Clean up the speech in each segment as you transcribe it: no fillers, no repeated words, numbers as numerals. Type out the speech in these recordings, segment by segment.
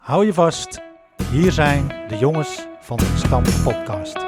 Hou je vast, hier zijn de jongens van de Stam Podcast.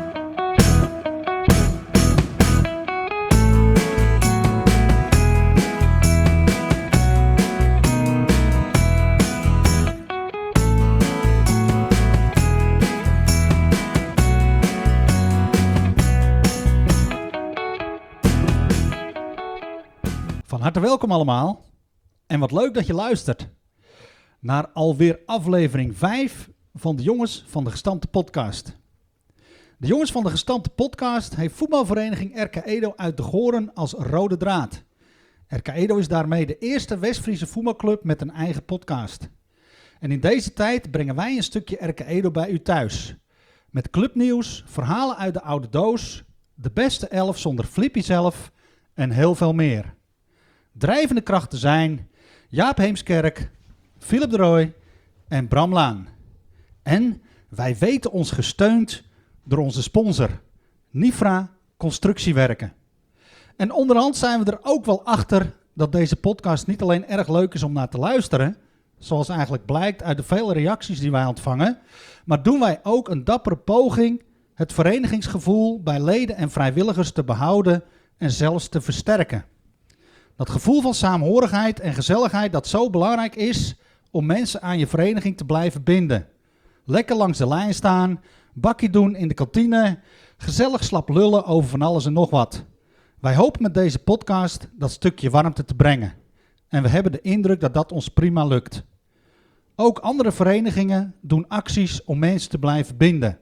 Van harte welkom allemaal en wat leuk dat je luistert naar alweer aflevering 5 van de Jongens van de Gestampte Podcast. De Jongens van de Gestampte Podcast heeft voetbalvereniging RK Edo uit de Goren als rode draad. RK Edo is daarmee de eerste West-Friese voetbalclub met een eigen podcast. En in deze tijd brengen wij een stukje RK Edo bij u thuis. Met clubnieuws, verhalen uit de oude doos, de beste 11 zonder Flippy zelf en heel veel meer. Drijvende krachten zijn Jaap Heemskerk, Philip de Rooij en Bram Laan. En wij weten ons gesteund door onze sponsor, Nifra Constructiewerken. En onderhand zijn we er ook wel achter dat deze podcast niet alleen erg leuk is om naar te luisteren, zoals eigenlijk blijkt uit de vele reacties die wij ontvangen, maar doen wij ook een dappere poging het verenigingsgevoel bij leden en vrijwilligers te behouden en zelfs te versterken. Dat gevoel van saamhorigheid en gezelligheid dat zo belangrijk is om mensen aan je vereniging te blijven binden. Lekker langs de lijn staan, bakkie doen in de kantine, gezellig slap lullen over van alles en nog wat. Wij hopen met deze podcast dat stukje warmte te brengen. En we hebben de indruk dat dat ons prima lukt. Ook andere verenigingen doen acties om mensen te blijven binden.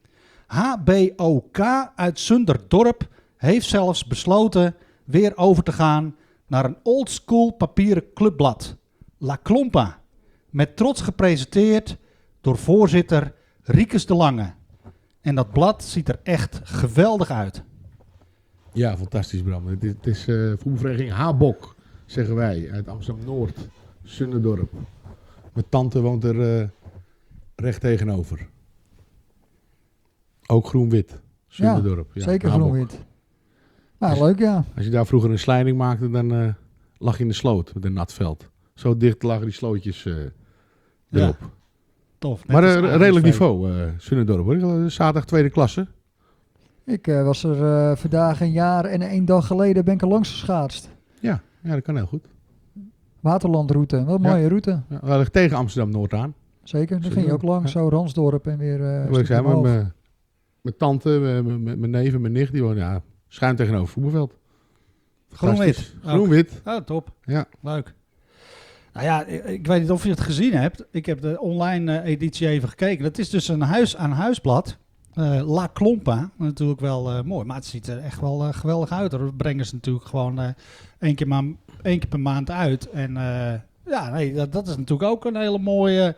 HBOK uit Zunderdorp heeft zelfs besloten weer over te gaan naar een oldschool papieren clubblad, La Klompa, met trots gepresenteerd door voorzitter Riekes de Lange. En dat blad ziet er echt geweldig uit. Ja, fantastisch Bram. Het is voetbalvereniging Habok, zeggen wij, uit Amsterdam-Noord, Zunderdorp. Mijn tante woont er recht tegenover. Ook groen-wit, Zunderdorp. Ja, zeker groen-wit. Nou, leuk ja. Als je daar vroeger een slijding maakte, dan lag je in de sloot met een nat veld. Zo dicht lagen die slootjes erop. Ja, tof. Maar redelijk niveau, Zunderdorp hoor. Zaterdag tweede klasse. Ik was er vandaag een jaar en 1 dag geleden ben ik er langs geschaatst. Ja, dat kan heel goed. Waterlandroute, wat een mooie route. Ja, dat ligt tegen Amsterdam-Noord aan. Zeker, daar ging je ook langs, zo Ransdorp en weer Wat ik zei, mijn tante, mijn neef en mijn nicht, die wonen schuin tegenover het voetbalveld. Groen-wit. Groen-wit. Oh, top. Ja. Leuk. Nou ja, ik weet niet of je het gezien hebt. Ik heb de online editie even gekeken. Dat is dus een huis-aan-huisblad. La Klompa. Natuurlijk wel mooi. Maar het ziet er echt wel geweldig uit. Dat brengen ze natuurlijk gewoon 1 keer per maand uit. En dat is natuurlijk ook een hele mooie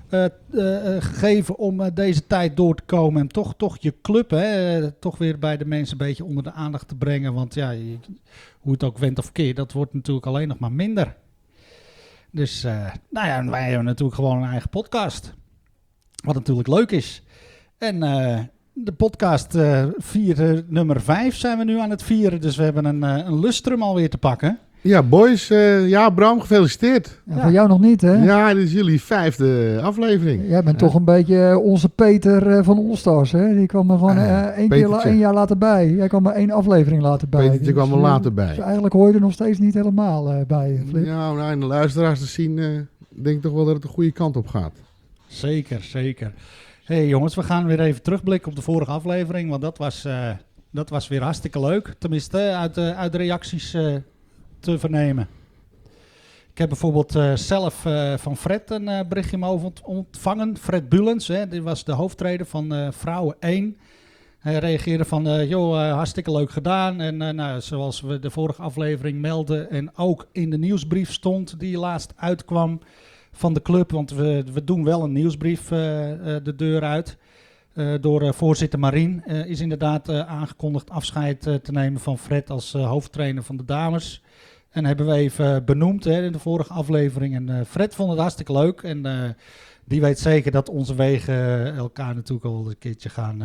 gegeven om deze tijd door te komen. En toch je club, toch weer bij de mensen een beetje onder de aandacht te brengen. Want ja, hoe het ook went of keert, dat wordt natuurlijk alleen nog maar minder. Dus wij hebben natuurlijk gewoon een eigen podcast. Wat natuurlijk leuk is. En de podcast nummer 5 zijn we nu aan het vieren. Dus we hebben een lustrum alweer te pakken. Ja, boys. Bram, gefeliciteerd. Ja, voor jou nog niet, hè? Ja, dit is jullie 5e aflevering. Jij bent toch een beetje onze Peter van Allstars, hè? Die kwam er gewoon 1 jaar later bij. Jij kwam er 1 aflevering later bij. Petertje kwam er later bij. Dus eigenlijk hoor je er nog steeds niet helemaal bij, Flip. Ja, nou, en de luisteraars te zien, denk ik toch wel dat het de goede kant op gaat. Zeker, zeker. Hey jongens, we gaan weer even terugblikken op de vorige aflevering. Want dat was weer hartstikke leuk. Tenminste, uit de reacties te vernemen. Ik heb bijvoorbeeld zelf van Fred een berichtje over ontvangen. Fred Bulens, die was de hoofdtrainer van Vrouwen 1. Hij reageerde van, hartstikke leuk gedaan. En zoals we de vorige aflevering melden en ook in de nieuwsbrief stond die laatst uitkwam van de club. Want we doen wel een nieuwsbrief de deur uit. Door voorzitter Marien is inderdaad aangekondigd afscheid te nemen van Fred als hoofdtrainer van de dames. En hebben we even benoemd in de vorige aflevering. En Fred vond het hartstikke leuk. En die weet zeker dat onze wegen elkaar natuurlijk al een keertje gaan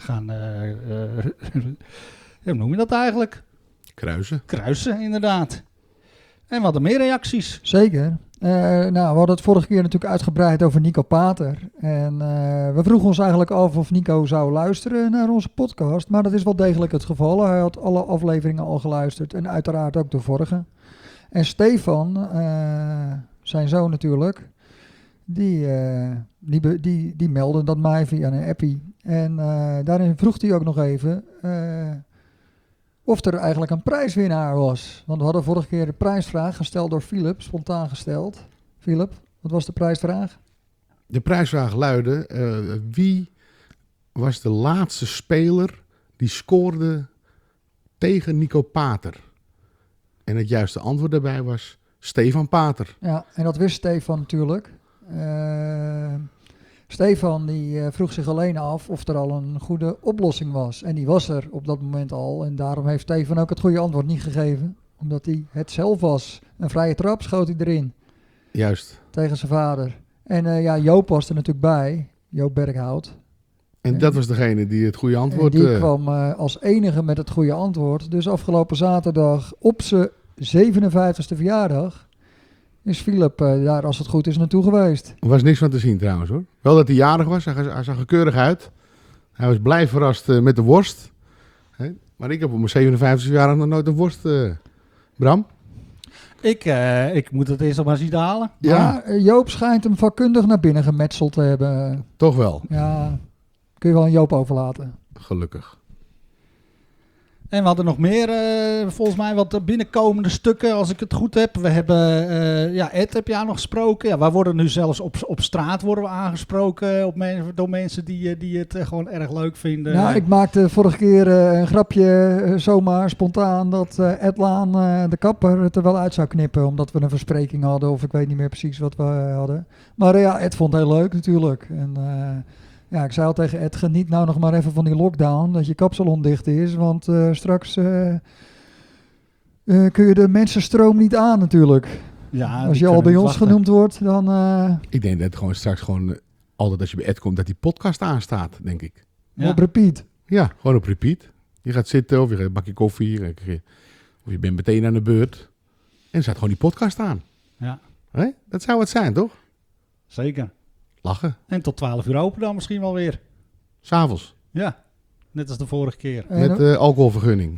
hoe noem je dat eigenlijk? Kruisen. Kruisen, inderdaad. En we hadden meer reacties. Zeker. We hadden het vorige keer natuurlijk uitgebreid over Nico Pater. En we vroegen ons eigenlijk af of Nico zou luisteren naar onze podcast. Maar dat is wel degelijk het geval. Hij had alle afleveringen al geluisterd en uiteraard ook de vorige. En Stefan, zijn zoon natuurlijk, die meldde dat mij via een appie. En daarin vroeg hij ook nog even of er eigenlijk een prijswinnaar was. Want we hadden vorige keer de prijsvraag gesteld door Philip, spontaan gesteld. Philip, wat was de prijsvraag? De prijsvraag luidde, wie was de laatste speler die scoorde tegen Nico Pater? En het juiste antwoord daarbij was Stefan Pater. Ja, en dat wist Stefan natuurlijk. Stefan die vroeg zich alleen af of er al een goede oplossing was. En die was er op dat moment al. En daarom heeft Stefan ook het goede antwoord niet gegeven. Omdat hij het zelf was. Een vrije trap schoot hij erin. Juist. Tegen zijn vader. En Joop was er natuurlijk bij. Joop Berghout. En dat was degene die het goede antwoord... En die kwam als enige met het goede antwoord. Dus afgelopen zaterdag op zijn 57e verjaardag is Philip daar, als het goed is, naartoe geweest. Er was niks van te zien trouwens hoor. Wel dat hij jarig was, hij zag er keurig uit. Hij was blij verrast met de worst. Maar ik heb op mijn 57e verjaardag nog nooit een worst, Bram. Ik moet het eerst nog maar zien halen. Ja. Maar Joop schijnt hem vakkundig naar binnen gemetseld te hebben. Toch wel. Ja, kun je wel aan Joop overlaten. Gelukkig. En we hadden nog meer, volgens mij, wat binnenkomende stukken, als ik het goed heb. We hebben, Ed heb je aan nog gesproken. Ja, wij worden nu zelfs op straat worden we aangesproken door mensen die het gewoon erg leuk vinden. Nou, ik maakte vorige keer een grapje zomaar spontaan dat Ed Laan, de kapper, het er wel uit zou knippen. Omdat we een verspreking hadden of ik weet niet meer precies wat we hadden. Maar Ed vond het heel leuk natuurlijk. En ik zei al tegen Ed, geniet nou nog maar even van die lockdown, dat je kapsalon dicht is, want straks kun je de mensenstroom niet aan natuurlijk. Ja, als je al bij ons genoemd wordt, dan... Ik denk dat gewoon straks altijd als je bij Ed komt, dat die podcast aanstaat, denk ik. Ja. Op repeat. Ja, gewoon op repeat. Je gaat zitten of je gaat een bakje koffie, of je bent meteen aan de beurt. En er staat gewoon die podcast aan. Ja. Dat zou het zijn, toch? Zeker. Lachen. En tot 12 uur open dan misschien wel weer. 'S'avonds. Ja, net als de vorige keer. Met alcoholvergunning.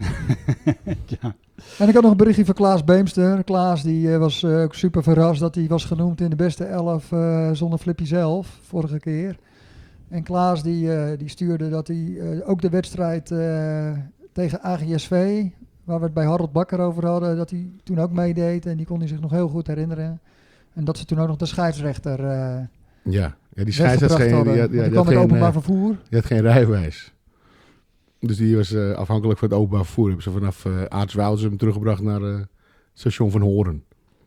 Ja. En ik had nog een berichtje van Klaas Beemster. Klaas die was ook super verrast dat hij was genoemd in de beste 11 zonder Flippy zelf, vorige keer. En Klaas die stuurde dat hij ook de wedstrijd tegen AGSV, waar we het bij Harold Bakker over hadden, dat hij toen ook meedeed. En die kon hij zich nog heel goed herinneren. En dat ze toen ook nog de scheidsrechter die scheidsrechter die kwam met openbaar vervoer. Die had geen rijbewijs. Dus die was afhankelijk van het openbaar vervoer. Hebben ze vanaf Aartswoude hem teruggebracht naar het station van Horen.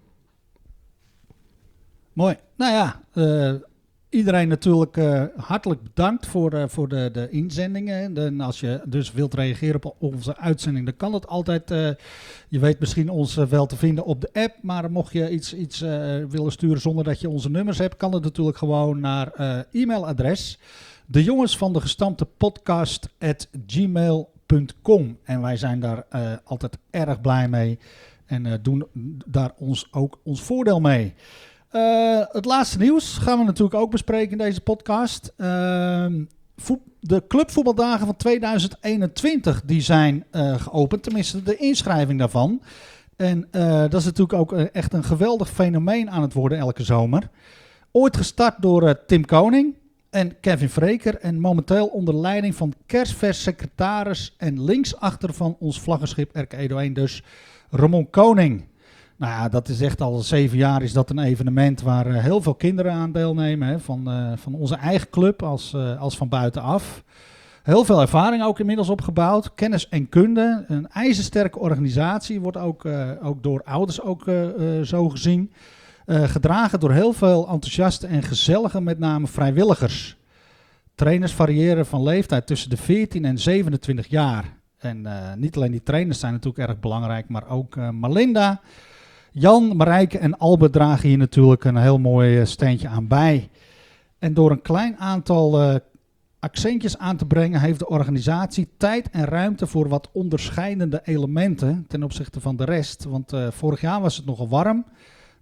Mooi. Nou ja, iedereen natuurlijk hartelijk bedankt voor de inzendingen. En als je dus wilt reageren op onze uitzending, dan kan dat altijd. Je weet misschien ons wel te vinden op de app. Maar mocht je iets willen sturen zonder dat je onze nummers hebt, kan het natuurlijk gewoon naar e-mailadres. De jongens van de gestampte podcast@gmail.com. En wij zijn daar altijd erg blij mee. En doen daar ook ons voordeel mee. Het laatste nieuws gaan we natuurlijk ook bespreken in deze podcast. De clubvoetbaldagen van 2021 die zijn geopend. Tenminste, de inschrijving daarvan. En dat is natuurlijk ook echt een geweldig fenomeen aan het worden elke zomer. Ooit gestart door Tim Koning en Kevin Vreker. En momenteel onder leiding van kerstvers secretaris en linksachter van ons vlaggenschip RK Edo 1, dus Ramon Koning. Nou ja, dat is echt al 7 jaar is dat een evenement waar heel veel kinderen aan deelnemen. Hè, van onze eigen club als van buitenaf. Heel veel ervaring ook inmiddels opgebouwd. Kennis en kunde. Een ijzersterke organisatie wordt ook door ouders zo gezien. Gedragen door heel veel enthousiaste en gezellige, met name vrijwilligers. Trainers variëren van leeftijd tussen de 14 en 27 jaar. En niet alleen die trainers zijn natuurlijk erg belangrijk, maar ook Malinda, Jan, Marijke en Albert dragen hier natuurlijk een heel mooi steentje aan bij. En door een klein aantal accentjes aan te brengen, heeft de organisatie tijd en ruimte voor wat onderscheidende elementen ten opzichte van de rest. Want vorig jaar was het nogal warm.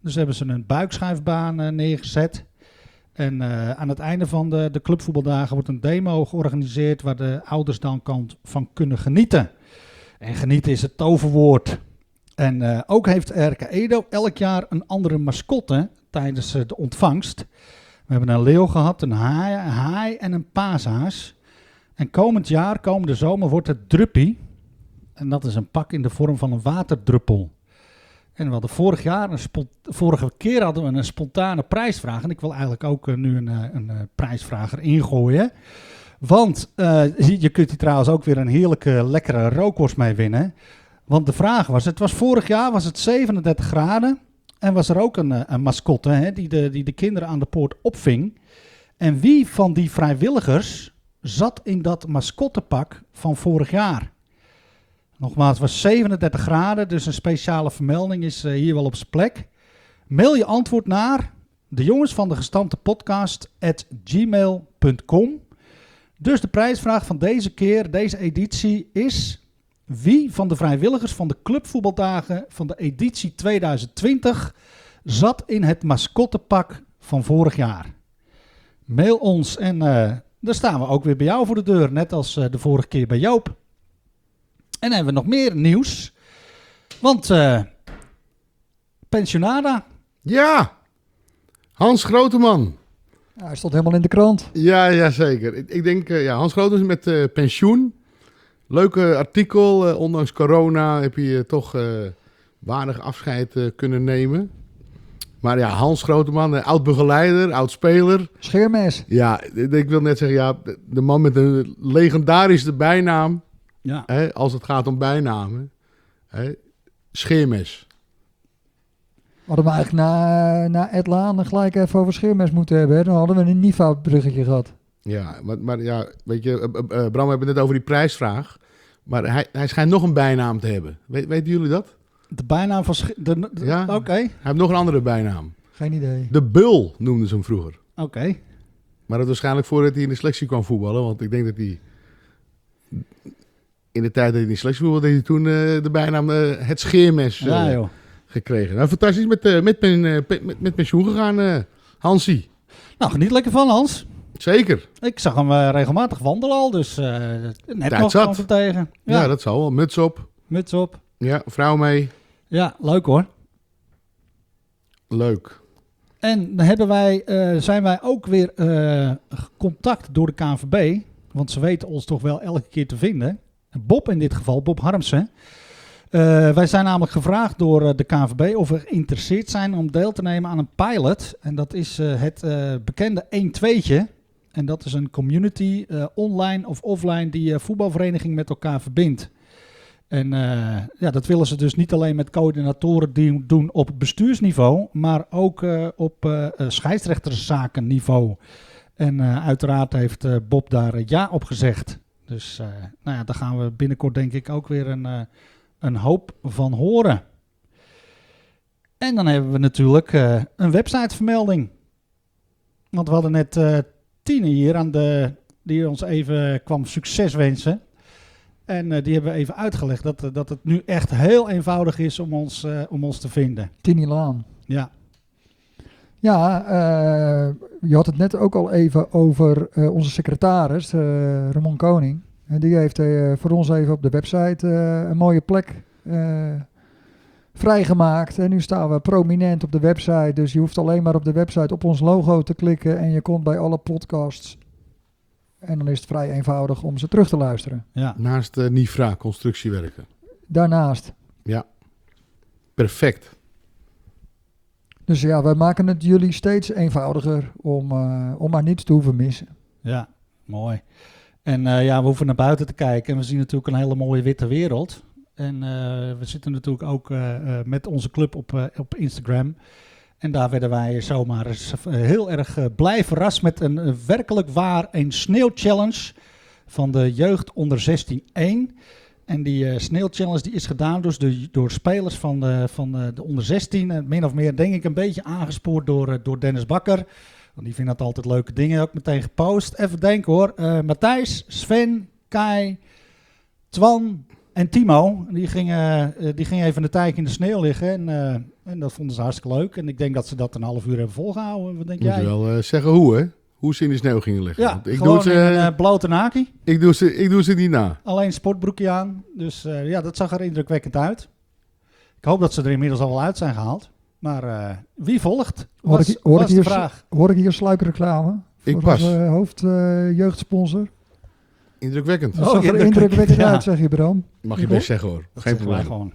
Dus hebben ze een buikschuifbaan neergezet. En aan het einde van de clubvoetbaldagen wordt een demo georganiseerd waar de ouders dan van kunnen genieten. En genieten is het toverwoord. En ook heeft RK Edo elk jaar een andere mascotte tijdens de ontvangst. We hebben een leeuw gehad, een haai en een paashaas. En komende zomer, wordt het druppie. En dat is een pak in de vorm van een waterdruppel. En we hadden vorige keer hadden we een spontane prijsvraag. En ik wil eigenlijk ook nu een prijsvraag erin gooien. Want je kunt hier trouwens ook weer een heerlijke, lekkere rookworst mee winnen. Want de vraag was, vorig jaar was het 37 graden. En was er ook een mascotte die de kinderen aan de poort opving. En wie van die vrijwilligers zat in dat mascottepak van vorig jaar? Nogmaals, het was 37 graden, dus een speciale vermelding is hier wel op zijn plek. Mail je antwoord naar de jongens van de gestampte podcast@gmail.com. Dus de prijsvraag van deze editie is: wie van de vrijwilligers van de clubvoetbaldagen van de editie 2020 zat in het mascottepak van vorig jaar? Mail ons en dan staan we ook weer bij jou voor de deur, net als de vorige keer bij Joop. En dan hebben we nog meer nieuws. Want pensionada. Ja, Hans Groteman. Ja, hij stond helemaal in de krant. Ja, zeker. Ik denk, Hans Groteman met pensioen. Leuke artikel. Ondanks corona heb je toch waardig afscheid kunnen nemen. Maar ja, Hans Groteman, oud-begeleider, oud-speler. Scheermes. Ja, ik wil net zeggen, de man met een legendarische bijnaam. Ja. Als het gaat om bijnamen. Scheermes. Hadden we eigenlijk na Ed Laan gelijk even over Scheermes moeten hebben. Hè? Dan hadden we een Niva-bruggetje gehad. Ja, maar ja, weet je, Bram, we hebben het net over die prijsvraag. Maar hij schijnt nog een bijnaam te hebben. Weten jullie dat? De bijnaam van... Ja, Oké. Hij heeft nog een andere bijnaam. Geen idee. De Bul noemden ze hem vroeger. Oké. Maar dat was waarschijnlijk voordat hij in de selectie kwam voetballen. Want ik denk dat hij... In de tijd dat hij in de selectie voetbalde, heeft hij toen de bijnaam het Scheermes gekregen. Nou, fantastisch met pensioen gegaan, Hansie. Nou, geniet lekker van, Hans. Zeker. Ik zag hem regelmatig wandelen al, dus net Tijd nog zat. kwam er tegen. Ja, dat zal wel. Muts op. Muts op. Ja, vrouw mee. Ja, leuk hoor. Leuk. En dan zijn wij ook weer contact door de KNVB. Want ze weten ons toch wel elke keer te vinden. Bob in dit geval, Bob Harmsen. Wij zijn namelijk gevraagd door de KNVB of we geïnteresseerd zijn om deel te nemen aan een pilot. En dat is het bekende 1-2'tje. En dat is een community, online of offline, die voetbalvereniging met elkaar verbindt. En dat willen ze dus niet alleen met coördinatoren doen op bestuursniveau, maar ook op scheidsrechterszakenniveau. En uiteraard heeft Bob daar ja op gezegd. Dus daar gaan we binnenkort denk ik ook weer een hoop van horen. En dan hebben we natuurlijk een websitevermelding. Want we hadden net Tine hier die ons even kwam succes wensen. En die hebben we even uitgelegd dat het nu echt heel eenvoudig is om ons te vinden. Tini Laan. Ja. Ja, je had het net ook al even over onze secretaris, Ramon Koning. En die heeft voor ons even op de website een mooie plek vrijgemaakt. En nu staan we prominent op de website. Dus je hoeft alleen maar op de website op ons logo te klikken en je komt bij alle podcasts. En dan is het vrij eenvoudig om ze terug te luisteren. Ja. Naast Nifra, constructiewerken. Daarnaast. Ja, perfect. Dus ja, wij maken het jullie steeds eenvoudiger om maar niets te hoeven missen. Ja, mooi. En we hoeven naar buiten te kijken en we zien natuurlijk een hele mooie witte wereld. En we zitten natuurlijk ook met onze club op Instagram. En daar werden wij zomaar eens heel erg blij verrast met een werkelijk waar een sneeuwchallenge van de jeugd onder 16-1. En die sneeuwchallenge die is gedaan dus door spelers van de onder 16. Min of meer denk ik een beetje aangespoord door Dennis Bakker. Want die vindt dat altijd leuke dingen. Ook meteen gepost. Even denken hoor. Matthijs, Sven, Kai, Twan, En Timo, die ging even een tijdje in de sneeuw liggen. En dat vonden ze hartstikke leuk. En ik denk dat ze dat een half uur hebben volgehouden. Wat denk Moet jij? je wel zeggen hoe, hè? Hoe ze in de sneeuw gingen liggen. Ja, Want ik gewoon doe in ze, een blote naki. ik doe ze niet na. Alleen een sportbroekje aan. Dus dat zag er indrukwekkend uit. Ik hoop dat ze er inmiddels al wel uit zijn gehaald. Maar wie volgt? Was de vraag. Hoor ik hier sluikreclame? Ik voor pas. onze hoofdjeugdsponsor. Indrukwekkend. Dat zag er indrukwekkend ja. uit, zeg je Bram. Mag je best zeggen, hoor. Dat Geen zeggen wij probleem. gewoon.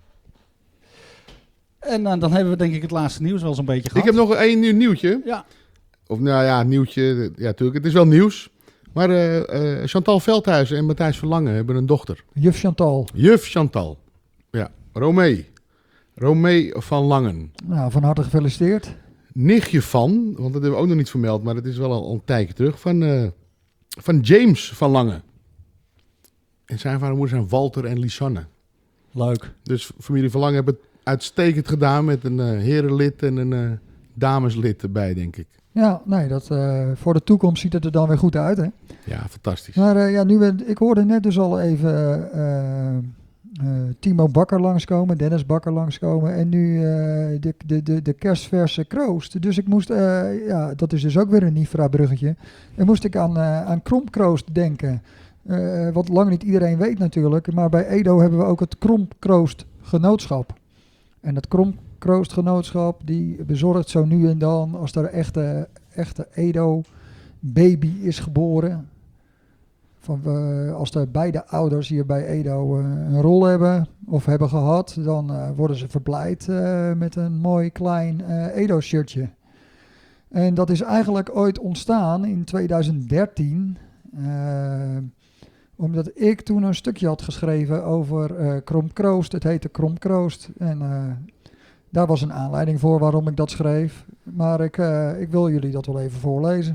En dan hebben we denk ik het laatste nieuws wel zo'n beetje gehad. Ik heb nog één nieuwtje. Ja. Of nou ja, nieuwtje. Ja, natuurlijk. Het is wel nieuws. Maar Chantal Veldhuizen en Matthijs Verlangen hebben een dochter. Juf Chantal. Juf Chantal. Ja, Romee. Romee van Langen. Nou, van harte gefeliciteerd. Nichtje van, want dat hebben we ook nog niet vermeld, maar het is wel al een tijdje terug, van James van Langen. En zijn vader en moeder zijn Walter en Lisanne. Leuk. Dus familie van Langen hebben het uitstekend gedaan met een herenlid en een dameslid erbij, denk ik. Ja, nee, voor de toekomst ziet het er dan weer goed uit, hè? Ja, fantastisch. Maar ik hoorde net dus al even Timo Bakker langskomen, Dennis Bakker langskomen en nu de kerstverse kroost. Dus ik moest, dat is dus ook weer een Nifra-bruggetje. En moest ik aan Kromkroost denken. Wat lang niet iedereen weet natuurlijk, maar bij Edo hebben we ook het Kromkroost Genootschap. En dat Kromkroost Genootschap die bezorgt zo nu en dan, als er echte Edo baby is geboren, als de beide ouders hier bij Edo een rol hebben of hebben gehad, dan worden ze verblijd met een mooi klein Edo-shirtje. En dat is eigenlijk ooit ontstaan in 2013, omdat ik toen een stukje had geschreven over Kromkroost. Het heette Kromkroost en daar was een aanleiding voor waarom ik dat schreef. Maar ik wil jullie dat wel even voorlezen.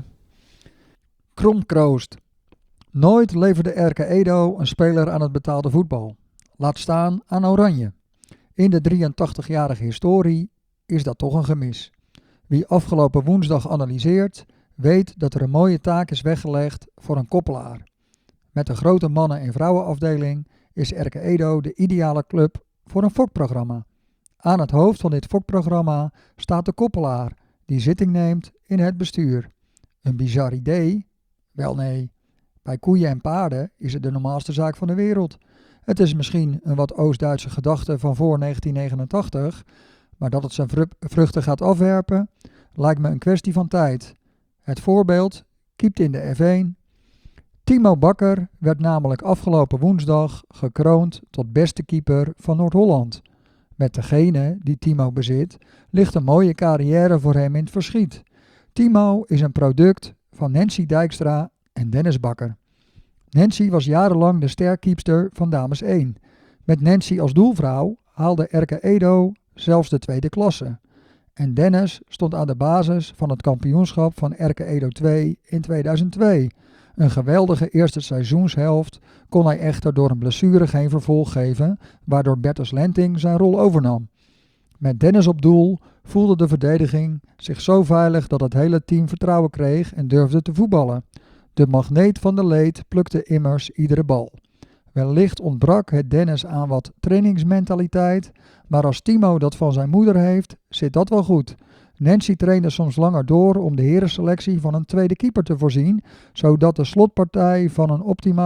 Kromkroost. Nooit leverde RK Edo een speler aan het betaalde voetbal. Laat staan aan Oranje. In de 83-jarige historie is dat toch een gemis. Wie afgelopen woensdag analyseert, weet dat er een mooie taak is weggelegd voor een koppelaar. Met de grote mannen- en vrouwenafdeling is RK Edo de ideale club voor een fokprogramma. Aan het hoofd van dit fokprogramma staat de koppelaar, die zitting neemt in het bestuur. Een bizar idee? Wel nee. Bij koeien en paarden is het de normaalste zaak van de wereld. Het is misschien een wat Oost-Duitse gedachte van voor 1989, maar dat het zijn vruchten gaat afwerpen, lijkt me een kwestie van tijd. Het voorbeeld kiept in de F1. Timo Bakker werd namelijk afgelopen woensdag gekroond tot beste keeper van Noord-Holland. Met degene die Timo bezit, ligt een mooie carrière voor hem in het verschiet. Timo is een product van Nancy Dijkstra en Dennis Bakker. Nancy was jarenlang de sterkeepster van Dames 1. Met Nancy als doelvrouw haalde RK Edo zelfs de tweede klasse. En Dennis stond aan de basis van het kampioenschap van RK Edo 2 in 2002. Een geweldige eerste seizoenshelft kon hij echter door een blessure geen vervolg geven, waardoor Bertus Lenting zijn rol overnam. Met Dennis op doel voelde de verdediging zich zo veilig dat het hele team vertrouwen kreeg en durfde te voetballen. De magneet van de leed plukte immers iedere bal. Wellicht ontbrak het Dennis aan wat trainingsmentaliteit, maar als Timo dat van zijn moeder heeft, zit dat wel goed. Nancy trainde soms langer door om de herenselectie van een tweede keeper te voorzien, zodat de slotpartij een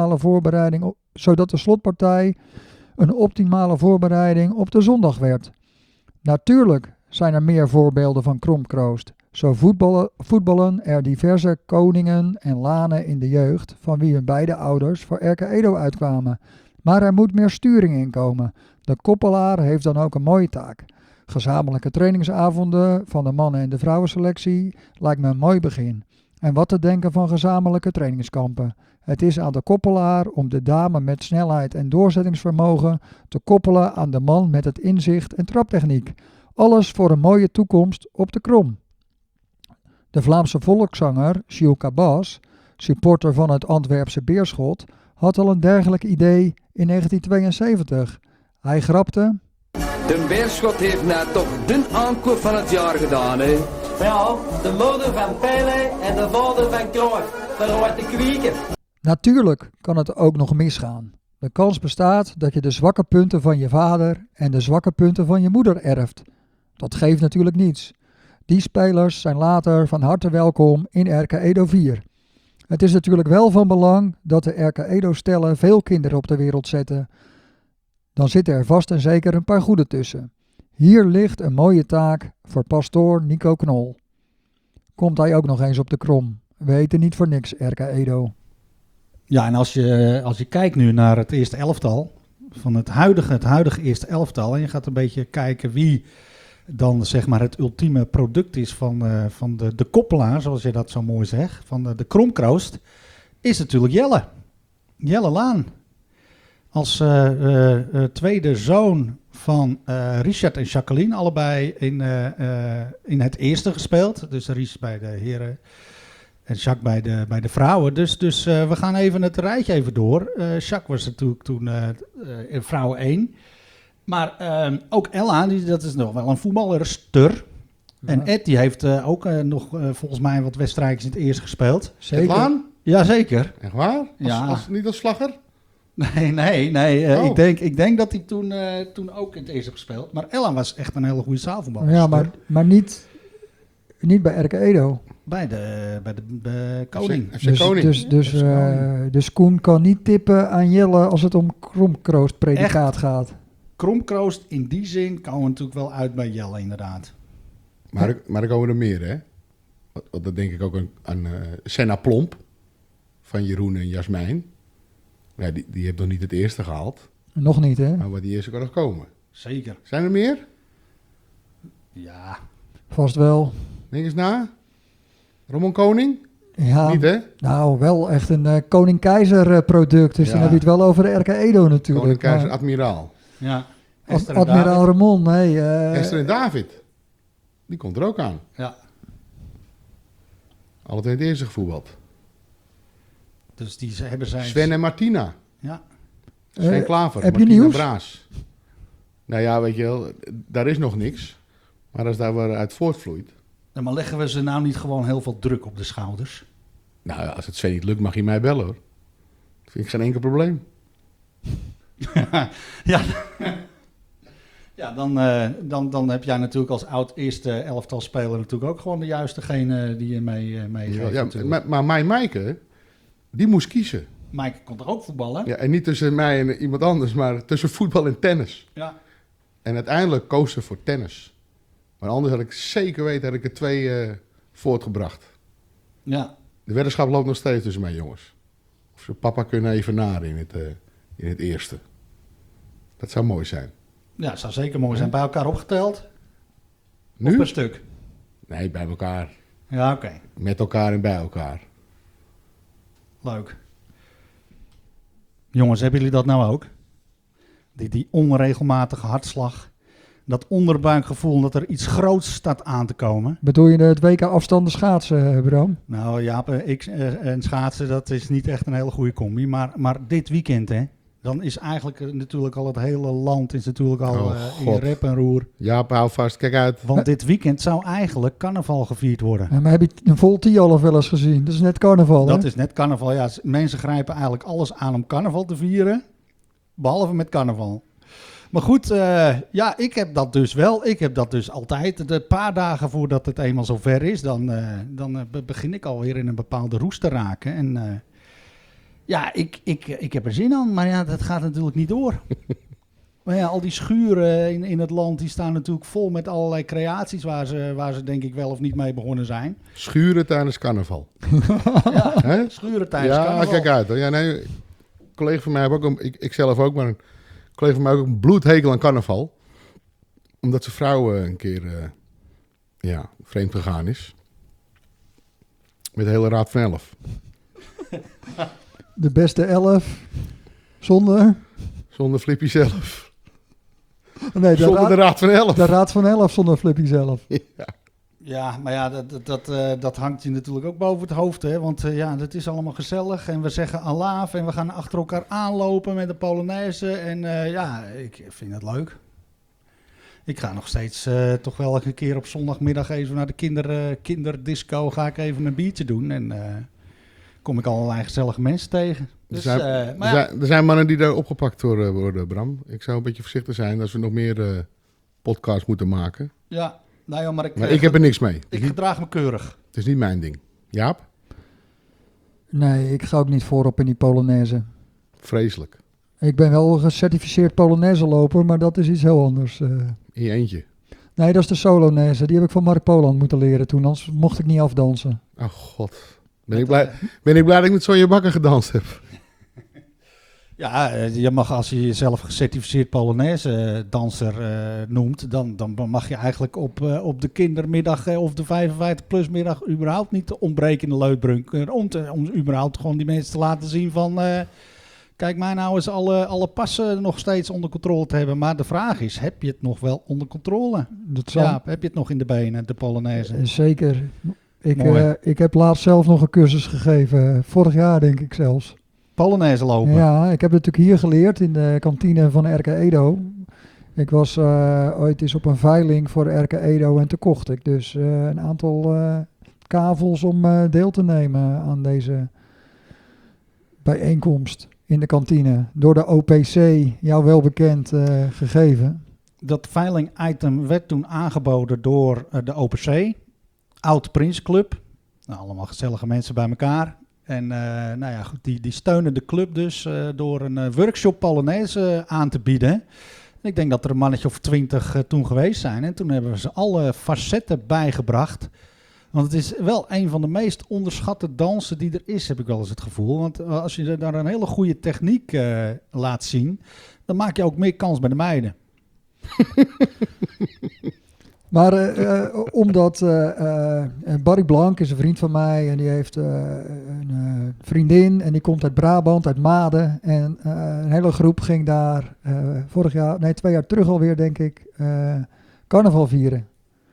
optimale voorbereiding op de zondag werd. Natuurlijk zijn er meer voorbeelden van Kromkroost. Zo voetballen er diverse koningen en lanen in de jeugd, van wie hun beide ouders voor RK Edo uitkwamen. Maar er moet meer sturing in komen. De koppelaar heeft dan ook een mooie taak. Gezamenlijke trainingsavonden van de mannen- en de vrouwenselectie lijkt me een mooi begin. En wat te denken van gezamenlijke trainingskampen. Het is aan de koppelaar om de dame met snelheid en doorzettingsvermogen te koppelen aan de man met het inzicht en traptechniek. Alles voor een mooie toekomst op de Krom. De Vlaamse volkszanger Gilles Cabas, supporter van het Antwerpse Beerschot, had al een dergelijk idee in 1972. Hij grapte: De Beerschot heeft net toch de aankoop van het jaar gedaan, hè? Ja, de moeder van Pele en de vader van Cruyff. Voor wat te kwieken. Natuurlijk kan het ook nog misgaan. De kans bestaat dat je de zwakke punten van je vader en de zwakke punten van je moeder erft. Dat geeft natuurlijk niets. Die spelers zijn later van harte welkom in RK Edo 4. Het is natuurlijk wel van belang dat de RK Edo-stellen veel kinderen op de wereld zetten. Dan zitten er vast en zeker een paar goede tussen. Hier ligt een mooie taak voor pastoor Nico Knol. Komt hij ook nog eens op de krom. We heten niet voor niks RK Edo. Ja, en als je kijkt nu naar het eerste elftal, van het huidige eerste elftal, en je gaat een beetje kijken wie dan zeg maar het ultieme product is van de koppelaar, zoals je dat zo mooi zegt, van de kromkroost, is natuurlijk Jelle. Jelle Laan. Als tweede zoon van Richard en Jacqueline, allebei in het eerste gespeeld. Dus Ries bij de heren en Jacques bij de vrouwen. Dus we gaan even het rijtje even door. Jacques was natuurlijk toen vrouw 1. Maar ook Ella, dat is nog wel een voetballerster. Ja. En Ed, die heeft ook nog volgens mij wat wedstrijdjes in het eerste gespeeld. Zeker? Laan? Jazeker. Echt waar? Ja. Niet als slagger? Nee. Oh. Ik denk dat hij toen ook in het eerste heeft gespeeld. Maar Ella was echt een hele goede zaalvoetballer. Ja, maar niet bij RK Edo. Bij de Koning. FC Koning. Dus Koen kan niet tippen aan Jelle als het om kromkroost-predicaat gaat. Kromkroost in die zin komen we natuurlijk wel uit bij Jelle, inderdaad. Maar er komen er meer, hè? Want dat denk ik ook aan Senna Plomp van Jeroen en Jasmijn. Ja, die heeft nog niet het eerste gehaald. Nog niet, hè? Maar wat die eerste kan nog komen. Zeker. Zijn er meer? Ja. Vast wel. Denk eens na. Ramon Koning? Ja, Niet, hè? nou, wel echt een koning-keizer product. Dus Ja. dan heb je het wel over de RK Edo natuurlijk. Koning, Keizer, Maar Admiraal. Ja. Esther en Admiraal David. Ramon, nee. Esther en David. Die komt er ook aan. Ja. Alle twee in het eerste gevoetbald. Dus die hebben zijn... Sven en Martina. Ja. Sven Klaver. heb je Martina nieuws? Braas. Nou ja, weet je wel, daar is nog niks. Maar als daar weer uit voortvloeit. Nou, maar leggen we ze nou niet gewoon heel veel druk op de schouders? Nou ja, als het Sven niet lukt, mag je mij bellen, hoor. Dat vind ik geen enkel probleem. Ja. Ja, dan heb jij natuurlijk als oud eerste elftal speler natuurlijk ook gewoon de juistegene die je mee geeft. Ja, maar mijn Maaike, die moest kiezen. Maaike kon toch ook voetballen? Ja, en niet tussen mij en iemand anders, maar tussen voetbal en tennis. Ja. En uiteindelijk koos ze voor tennis. Maar anders had ik zeker weten, had ik er 2 voortgebracht. Ja. De weddenschap loopt nog steeds tussen mij, jongens. Of ze papa kunnen evenaren in het eerste. Dat zou mooi zijn. Ja, het zou zeker mooi zijn. Bij elkaar opgeteld? Nu? Of per stuk? Nee, bij elkaar. Ja, oké. Met elkaar en bij elkaar. Leuk. Jongens, hebben jullie dat nou ook? Die onregelmatige hartslag. Dat onderbuikgevoel dat er iets groots staat aan te komen. Bedoel je het WK afstanden schaatsen, Bram? Nou Jaap, ik en schaatsen, dat is niet echt een hele goede combi. Maar dit weekend, hè. Dan is eigenlijk natuurlijk al het hele land is natuurlijk al in rep en roer. Ja, hou vast. Kijk uit. Want dit weekend zou eigenlijk carnaval gevierd worden. Ja, maar heb je een vol Tialf wel eens gezien? Dat is net carnaval, hè? Dat is net carnaval. Ja, mensen grijpen eigenlijk alles aan om carnaval te vieren. Behalve met carnaval. Maar goed, ja, ik heb dat dus wel. Ik heb dat dus altijd. De paar dagen voordat het eenmaal zover is, dan begin ik alweer in een bepaalde roes te raken. En ja, ik heb er zin aan, maar ja, dat gaat natuurlijk niet door. Maar ja, al die schuren in het land, die staan natuurlijk vol met allerlei creaties waar ze denk ik wel of niet mee begonnen zijn. Schuren tijdens carnaval. Ja, Hè? schuren tijdens Ja, carnaval. kijk uit. Hoor. Ja, nee, een collega van mij heeft ook ik zelf ook, maar een collega van mij ook een bloedhekel aan carnaval. Omdat zijn vrouw een keer vreemd gegaan is. Met de hele Raad van 11. De beste 11 zonder... Zonder Flippy zelf. Nee, Zonder de Raad van 11. de Raad van 11 zonder Flippy zelf. Ja. Ja, maar ja, dat hangt je natuurlijk ook boven het hoofd, hè. Want ja, dat is allemaal gezellig. En we zeggen alaaf en we gaan achter elkaar aanlopen met de Polonaise. En ja, ik vind het leuk. Ik ga nog steeds toch wel een keer op zondagmiddag even naar de kinderdisco. Ga ik even een biertje doen. En kom ik allerlei gezellige mensen tegen. Dus, er zijn mannen die daar opgepakt worden, Bram. Ik zou een beetje voorzichtig zijn als we nog meer podcasts moeten maken. Ja, nou ja, maar ik heb er niks mee. Ik gedraag me keurig. Het is niet mijn ding. Jaap? Nee, ik ga ook niet voorop in die Polonaise. Vreselijk. Ik ben wel een gecertificeerd Polonaise loper, maar dat is iets heel anders. In je eentje? Nee, dat is de Solonaise. Die heb ik van Mark Poland moeten leren toen, anders mocht ik niet afdansen. Oh god. Ben ik blij dat ik met Sonja Bakker gedanst heb. Ja, je mag als je jezelf gecertificeerd Polonaise danser noemt, dan mag je eigenlijk op de kindermiddag of de 55-plus middag überhaupt niet ontbreken in de Leutbrunker. Om überhaupt gewoon die mensen te laten zien van, kijk mij nou eens alle passen nog steeds onder controle te hebben. Maar de vraag is, heb je het nog wel onder controle? Ja, heb je het nog in de benen, de Polonaise? Zeker. Ik heb laatst zelf nog een cursus gegeven, vorig jaar denk ik zelfs. Polonaise lopen? Ja, ik heb het natuurlijk hier geleerd in de kantine van RK Edo. Ik was ooit eens op een veiling voor RK Edo en toen kocht ik dus een aantal kavels om deel te nemen aan deze bijeenkomst in de kantine. Door de OPC, jou wel bekend, gegeven. Dat veiling-item werd toen aangeboden door de OPC, Oud Prins Club. Nou, allemaal gezellige mensen bij elkaar. En nou ja, goed, die steunen de club dus door een workshop Polonaise aan te bieden. En ik denk dat er een mannetje of 20 toen geweest zijn. En toen hebben we ze alle facetten bijgebracht. Want het is wel een van de meest onderschatte dansen die er is, heb ik wel eens het gevoel. Want als je daar een hele goede techniek laat zien, dan maak je ook meer kans bij de meiden. Maar omdat Barry Blank is een vriend van mij en die heeft een vriendin en die komt uit Brabant, uit Maden. En een hele groep ging daar 2 jaar terug alweer denk ik, carnaval vieren.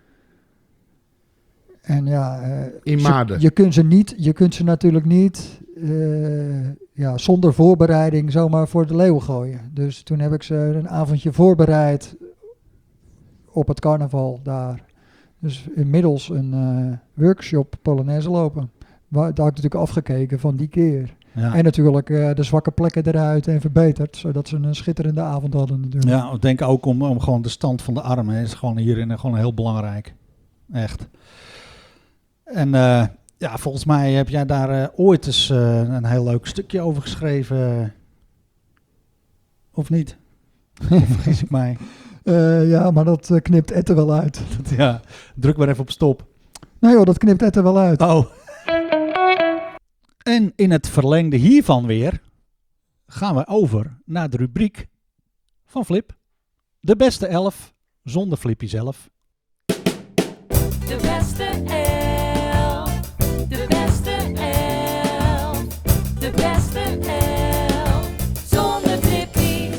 En ja, in Maden. Je kunt ze natuurlijk niet zonder voorbereiding zomaar voor de leeuw gooien. Dus toen heb ik ze een avondje voorbereid op het carnaval daar. Dus inmiddels een workshop Polonaise lopen. Daar had ik natuurlijk afgekeken van die keer. Ja. En natuurlijk de zwakke plekken eruit en verbeterd. Zodat ze een schitterende avond hadden natuurlijk. Ja, ik denk ook om gewoon de stand van de armen. Dat is gewoon hierin gewoon heel belangrijk. Echt. En volgens mij heb jij daar ooit eens een heel leuk stukje over geschreven. Of niet? Of vergis ik mij? Ja, maar dat knipt Ed er wel uit. Ja, druk maar even op stop. Nee joh, dat knipt Ed er wel uit. Oh. En in het verlengde hiervan weer gaan we over naar de rubriek van Flip. De beste 11 zonder Flippy zelf. De beste 11. De beste 11. De beste 11 zonder Flippy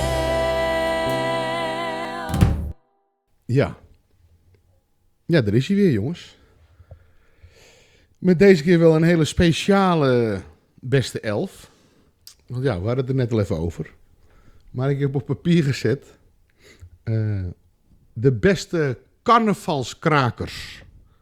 zelf. Ja. Ja, daar is hij weer, jongens. Met deze keer wel een hele speciale beste 11. Want ja, we hadden het er net al even over. Maar ik heb op papier gezet de beste carnavalskrakers.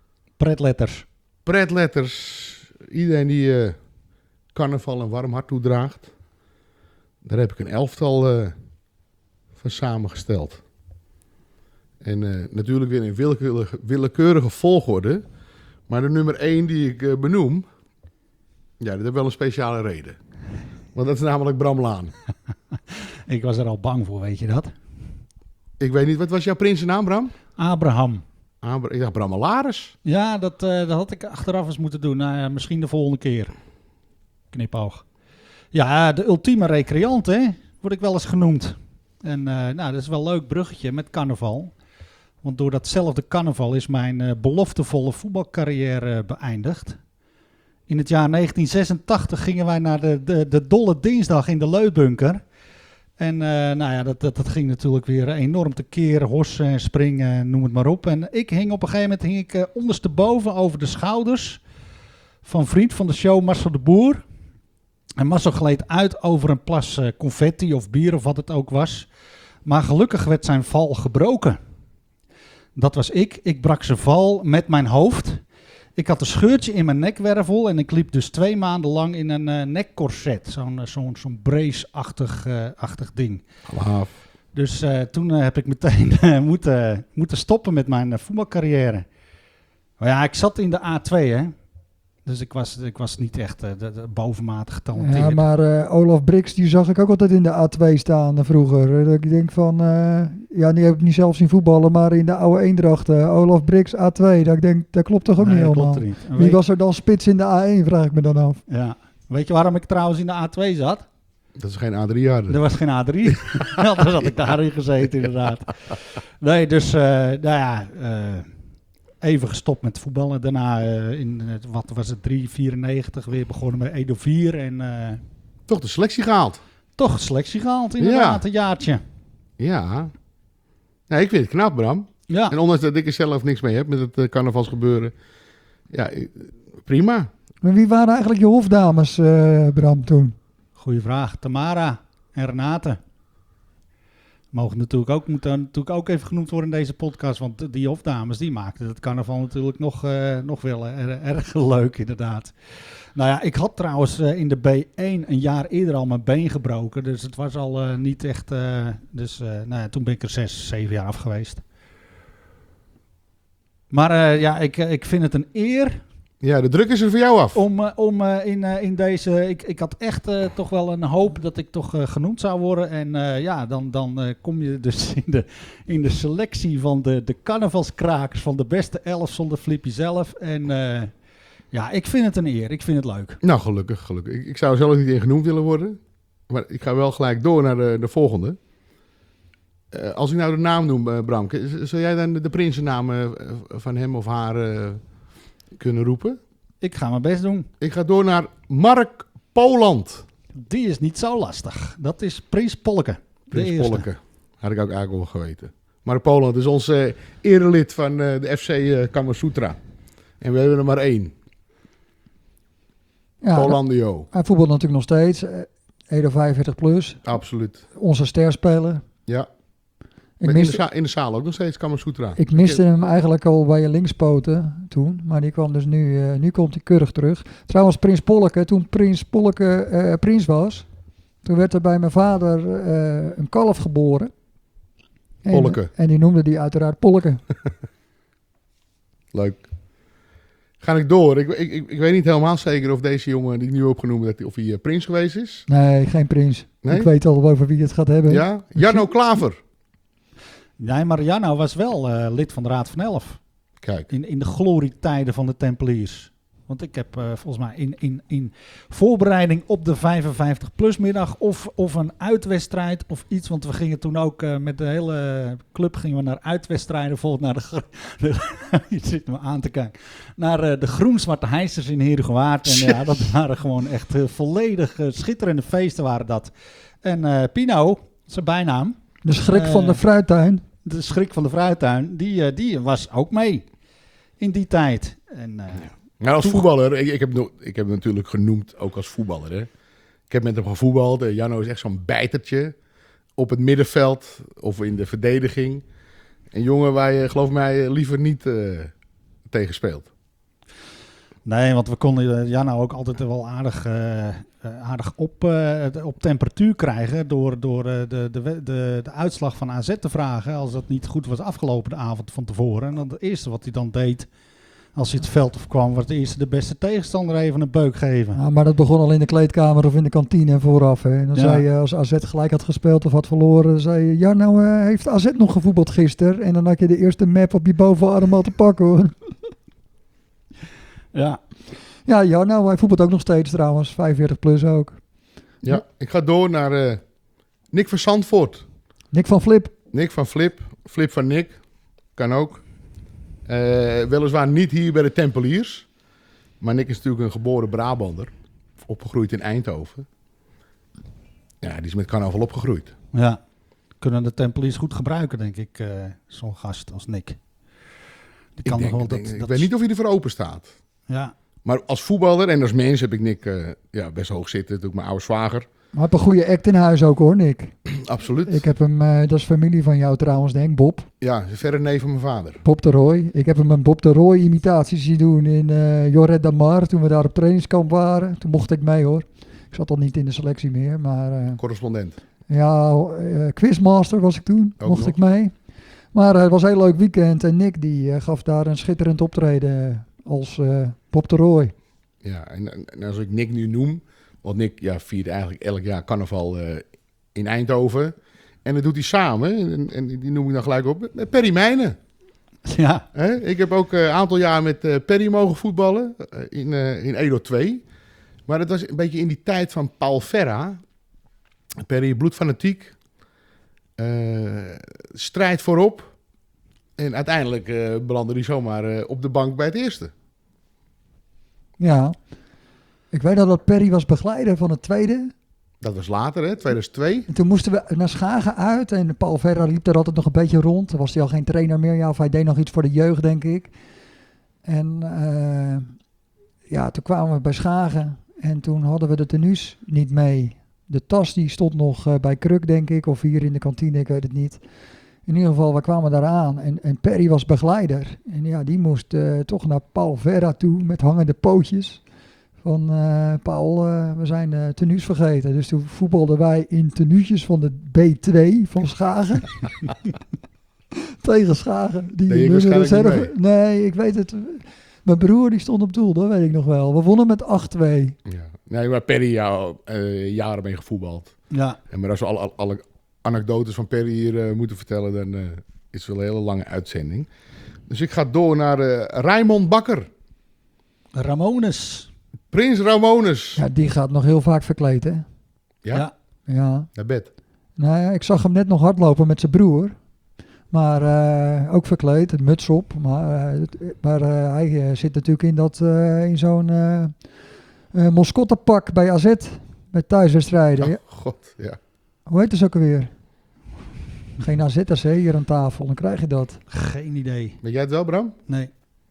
Pretletters. Iedereen die carnaval een warm hart toedraagt. Daar heb ik een 11-tal van samengesteld. En natuurlijk weer in willekeurige volgorde. Maar de nummer 1 die ik benoem, ja, dat heeft wel een speciale reden. Want dat is namelijk Bram Laan. Ik was er al bang voor, weet je dat? Ik weet niet, wat was jouw prinsennaam, Bram? Abraham. Ik dacht Bramelaris. Ja, dat had ik achteraf eens moeten doen. Nou, misschien de volgende keer. Knipoog. Ja, de ultieme recreant, hè? Word ik wel eens genoemd. En dat is wel een leuk bruggetje met carnaval. Want door datzelfde carnaval is mijn beloftevolle voetbalcarrière beëindigd. In het jaar 1986 gingen wij naar de Dolle Dinsdag in de Leutbunker. En dat ging natuurlijk weer enorm tekeer, horsen, springen, noem het maar op. En ik hing op een gegeven moment ondersteboven over de schouders van vriend van de show Marcel de Boer. En Marcel gleed uit over een plas confetti of bier of wat het ook was. Maar gelukkig werd zijn val gebroken. Dat was ik. Ik brak zijn val met mijn hoofd. Ik had een scheurtje in mijn nekwervel en ik liep dus 2 maanden lang in een nekkorset. Zo'n brace-achtig ding. Gaaf. Dus toen heb ik meteen moeten stoppen met mijn voetbalcarrière. Maar ja, ik zat in de A2, hè. Dus ik was niet echt de bovenmatig getalenteerd. Ja, maar Olaf Brix, die zag ik ook altijd in de A2 staan vroeger. Dat ik denk van, die heb ik niet zelf zien voetballen, maar in de oude Eendracht, Olaf Brix A2. Dat ik denk, dat klopt toch ook Nee, niet dat helemaal. klopt er niet. En Wie was er dan spits in de A1, vraag ik me dan af. Ja. Weet je waarom ik trouwens in de A2 zat? Dat is geen A3-jarder. Er was geen A3. Anders had ik daarin gezeten, inderdaad. Nee, dus even gestopt met voetballen. Daarna wat was het, 3,94 weer begonnen met Edo 4. En Toch de selectie gehaald. toch selectie gehaald, inderdaad, een jaartje. Ja. Nee, ik vind het knap, Bram. Ja, En ondanks dat ik er zelf niks mee heb met het carnavalsgebeuren. Ja, prima. Maar wie waren eigenlijk je hofdames, Bram, toen? goeie vraag. Tamara en Renate. Moeten natuurlijk ook even genoemd worden in deze podcast. Want die hofdames, die maakten het carnaval natuurlijk nog wel erg leuk, inderdaad. Nou ja, ik had trouwens in de B1 een jaar eerder al mijn been gebroken. Dus het was al niet echt... toen ben ik er 7 jaar af geweest. Maar ik vind het een eer Ja, de druk is er voor jou af. om in deze... Ik had echt toch wel een hoop dat ik toch genoemd zou worden. En dan kom je dus in de selectie van de carnavalskrakers van de beste 11 zonder Flippy zelf. En ik vind het een eer. Ik vind het leuk. Nou, gelukkig. Ik zou zelf niet in genoemd willen worden. Maar ik ga wel gelijk door naar de volgende. Als ik nou de naam noem, Bram, zou jij dan de prinsennaam van hem of haar kunnen roepen? Ik ga mijn best doen. Ik ga door naar Mark Poland. Die is niet zo lastig. Dat is Prins Polke. De Prins eerste. Polke. Had ik ook eigenlijk wel geweten. Mark Poland is ons erelid van de FC Kamasutra. En we hebben er maar 1. Ja, Polandio. hij voetbalt natuurlijk nog steeds. Edo 45 plus. Absoluut. Onze sterspeler. Ja. Ik Maar miste, in de zaal ook nog steeds Kamasutra. ik miste hem eigenlijk al bij je linkspoten toen. Maar die kwam dus nu komt hij keurig terug. Trouwens, Prins Polke, toen Prins Polke prins was, toen werd er bij mijn vader een kalf geboren. Polke. En die noemde die uiteraard Polke. Leuk. Ga ik door. Ik weet niet helemaal zeker of deze jongen die ik nu opgenoemd of hij prins geweest is. Nee, geen prins. Nee? Ik weet al over wie het gaat hebben. Ja? Jarno Klaver. Nee, maar Janno was wel lid van de Raad van 11. Kijk. In de glorietijden van de Tempeliers. Want ik heb volgens mij in voorbereiding op de 55-plus middag of een uitwedstrijd of iets. Want we gingen toen ook met de hele club gingen we naar uitwedstrijden. Bijvoorbeeld naar je zit me aan te kijken. Naar de groen-zwarte heisters in Herugewaard. En ja, dat waren gewoon echt volledig schitterende feesten waren dat. En Pino, zijn bijnaam. De schrik van de fruittuin. De schrik van de fruittuin, die was ook mee in die tijd. En, Nou, als voetballer, ik heb hem natuurlijk genoemd ook als voetballer. Hè. Ik heb met hem gevoetbald. Jarno is echt zo'n bijtertje op het middenveld of in de verdediging. Een jongen waar je, geloof mij, liever niet tegen speelt. nee, want we konden Janno ook altijd wel aardig op temperatuur krijgen door de uitslag van AZ te vragen. Als dat niet goed was afgelopen de avond van tevoren. En dan het eerste wat hij dan deed, als hij het veld opkwam, was de eerste de beste tegenstander even een beuk geven. Ja, maar dat begon al in de kleedkamer of in de kantine vooraf. Hè. En dan Ja. zei je, als AZ gelijk had gespeeld of had verloren, dan zei je, ja, nou heeft AZ nog gevoetbald gisteren. En dan had je de eerste map op je bovenarm al te pakken, hoor. Ja. Ja, nou, hij voetbalt ook nog steeds trouwens, 45 plus ook. Ja, ik ga door naar Nick van Zandvoort. Nick van Flip. Nick van Flip. Flip van Nick. Kan ook. Weliswaar niet hier bij de Tempeliers. Maar Nick is natuurlijk een geboren Brabander. Opgegroeid in Eindhoven. Ja, die is met carnaval opgegroeid. Ja. Kunnen de Tempeliers goed gebruiken, denk ik, zo'n gast als Nick. Die kan nog wel Ik weet niet of hij ervoor open staat. Ja. Maar als voetballer en als mens heb ik Nick best hoog zitten. Natuurlijk mijn oude zwager. Maar hij heeft een goede act in huis ook, hoor, Nick. Absoluut. Ik heb hem, dat is familie van jou trouwens, denk ik, Bob. Ja, verre neef van mijn vader. Bob de Roy. Ik heb hem een Bob de Roy imitaties zien doen in Lloret de Mar toen we daar op trainingskamp waren. Toen mocht ik mee hoor. Ik zat al niet in de selectie meer, maar Correspondent. quizmaster was ik toen, Ook mocht nog. ik mee. Maar het was een heel leuk weekend en Nick die gaf daar een schitterend optreden als Bob de Roy. Ja, en als ik Nick nu noem, want Nick viert eigenlijk elk jaar carnaval in Eindhoven. En dat doet hij samen, en die noem ik dan gelijk op, met Perry Mijnen. Ja, Hè? Ik heb ook een aantal jaar met Perry mogen voetballen in Edo 2. Maar dat was een beetje in die tijd van Paul Verra. Perry bloedfanatiek, strijd voorop. En uiteindelijk belandde hij zomaar op de bank bij het eerste. Ja, ik weet nog dat Perry was begeleider van het tweede. Dat was later, hè, 2002. En toen moesten we naar Schagen uit en Paul Verra liep er altijd nog een beetje rond. Toen was hij al geen trainer meer, ja, of hij deed nog iets voor de jeugd, denk ik. En toen kwamen we bij Schagen en toen hadden we de tenues niet mee. De tas die stond nog bij Kruk, denk ik, of hier in de kantine, ik weet het niet. In ieder geval, we kwamen daar aan en Perry was begeleider. En ja, die moest toch naar Paul Verra toe met hangende pootjes. Van Paul, we zijn de tenues vergeten. Dus toen voetbalden wij in tenuutjes van de B2 van Schagen. Tegen Schagen. Die Nee, ik in de waarschijnlijk reserve- niet Nee, ik weet het. Mijn broer die stond op doel, dat weet ik nog wel. We wonnen met 8-2. Ja. Nee, maar Perry, jaren mee gevoetbald. ja. En maar als we alle anekdotes van Perry hier moeten vertellen, dan is het wel een hele lange uitzending. Dus ik ga door naar Raymond Bakker. Ramones. Prins Ramones. Ja, die gaat nog heel vaak verkleed, hè? Ja, Ja. naar bed. Nou ja, ik zag hem net nog hardlopen met zijn broer. Maar ook verkleed, het muts op. Maar hij zit natuurlijk in zo'n mascottepak bij AZ. Met thuiswedstrijden. Oh, Ja. god, ja. Hoe heet het ook alweer? Geen AZ'ers hè, hier aan tafel, dan krijg je dat. Geen idee. Weet jij het wel, Bram? Nee.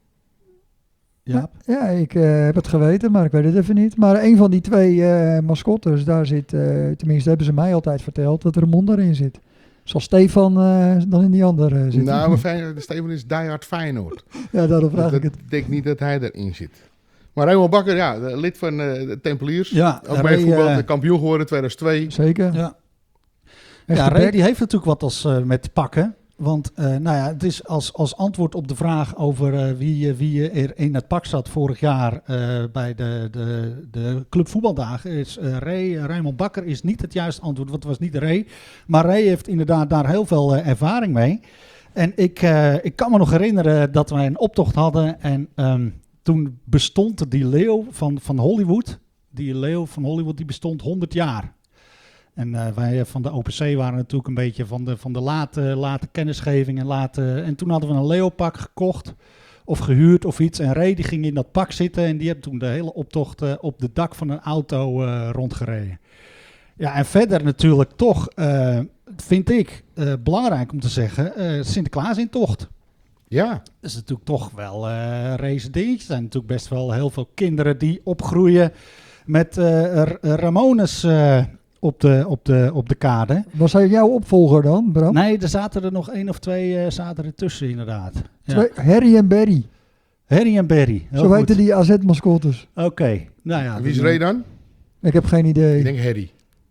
Ja. Ja, ik heb het geweten, maar ik weet het even niet. Maar een van die twee mascottes, daar zit, tenminste hebben ze mij altijd verteld, dat er een mond daarin zit. Zoals Stefan dan in die andere zit. Nou, maar Steven is diehard Feyenoord. Ja, daarom vraag Dus ik het. ik denk niet dat hij erin zit. Maar Raymond Bakker, ja, lid van de Tempeliers. Ja, Ook bij Ray, voetbal, de kampioen geworden 2002. Zeker. Ja. Echte Ja, Ray bek. die heeft natuurlijk wat als met pakken. Want het is als antwoord op de vraag over wie er in het pak zat vorig jaar bij de Club Voetbaldagen. Is Raymond Bakker is niet het juiste antwoord, want het was niet Ray. Maar Ray heeft inderdaad daar heel veel ervaring mee. En ik kan me nog herinneren dat wij een optocht hadden en toen bestond die leeuw van Hollywood. Die leeuw van Hollywood die bestond 100 jaar. En wij van de OPC waren natuurlijk een beetje van de late kennisgeving. En toen hadden we een leeuwpak gekocht of gehuurd of iets. En Ray die ging in dat pak zitten en die heeft toen de hele optocht op de dak van een auto rondgereden. Ja, en verder natuurlijk toch, vind ik belangrijk om te zeggen, Sinterklaas in tocht. Ja, Dat is natuurlijk toch wel race dingetje. Er zijn natuurlijk best wel heel veel kinderen die opgroeien met Ramones op de kade. Was hij jouw opvolger dan, Bram? Nee, er zaten er nog 1 of 2 zaten er tussen inderdaad. Ja. Harry en Barry. Harry en Barry. Heel Zo goed. heten die AZ-mascottes. Oké. Nou ja. wie is Ray dan? Ik heb geen idee. Ik denk Harry.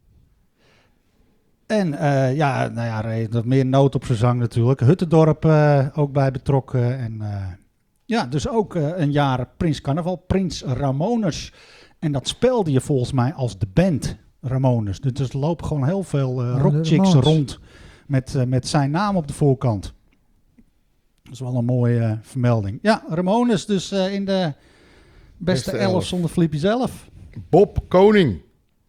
En Ray heeft wat meer noot op zijn zang natuurlijk. Huttendorp ook bij betrokken. En dus ook een jaar Prins Carnaval, Prins Ramones. En dat speelde je volgens mij als de band Ramones. Dus er lopen gewoon heel veel rockchicks Ramones. rond met zijn naam op de voorkant. Dat is wel een mooie vermelding. Ja, Ramones dus in de beste 11 zonder Flippy zelf. Bob Koning.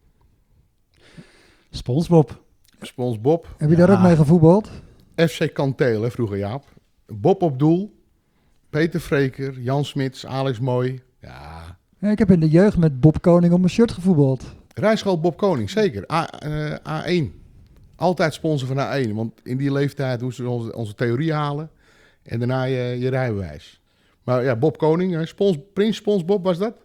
SpongeBob. Spons Bob. Heb je daar ook mee gevoetbald? FC Kanteel, hè, vroeger Jaap. Bob op doel. Peter Vreker, Jan Smits, Alex Mooi. Ja, Ja, ik heb in de jeugd met Bob Koning op mijn shirt gevoetbald. rijschool Bob Koning, zeker. A1. Altijd sponsor van A1. Want in die leeftijd moesten we onze theorie halen. En daarna je rijbewijs. Maar ja, Bob Koning, Prins Spons Bob was dat?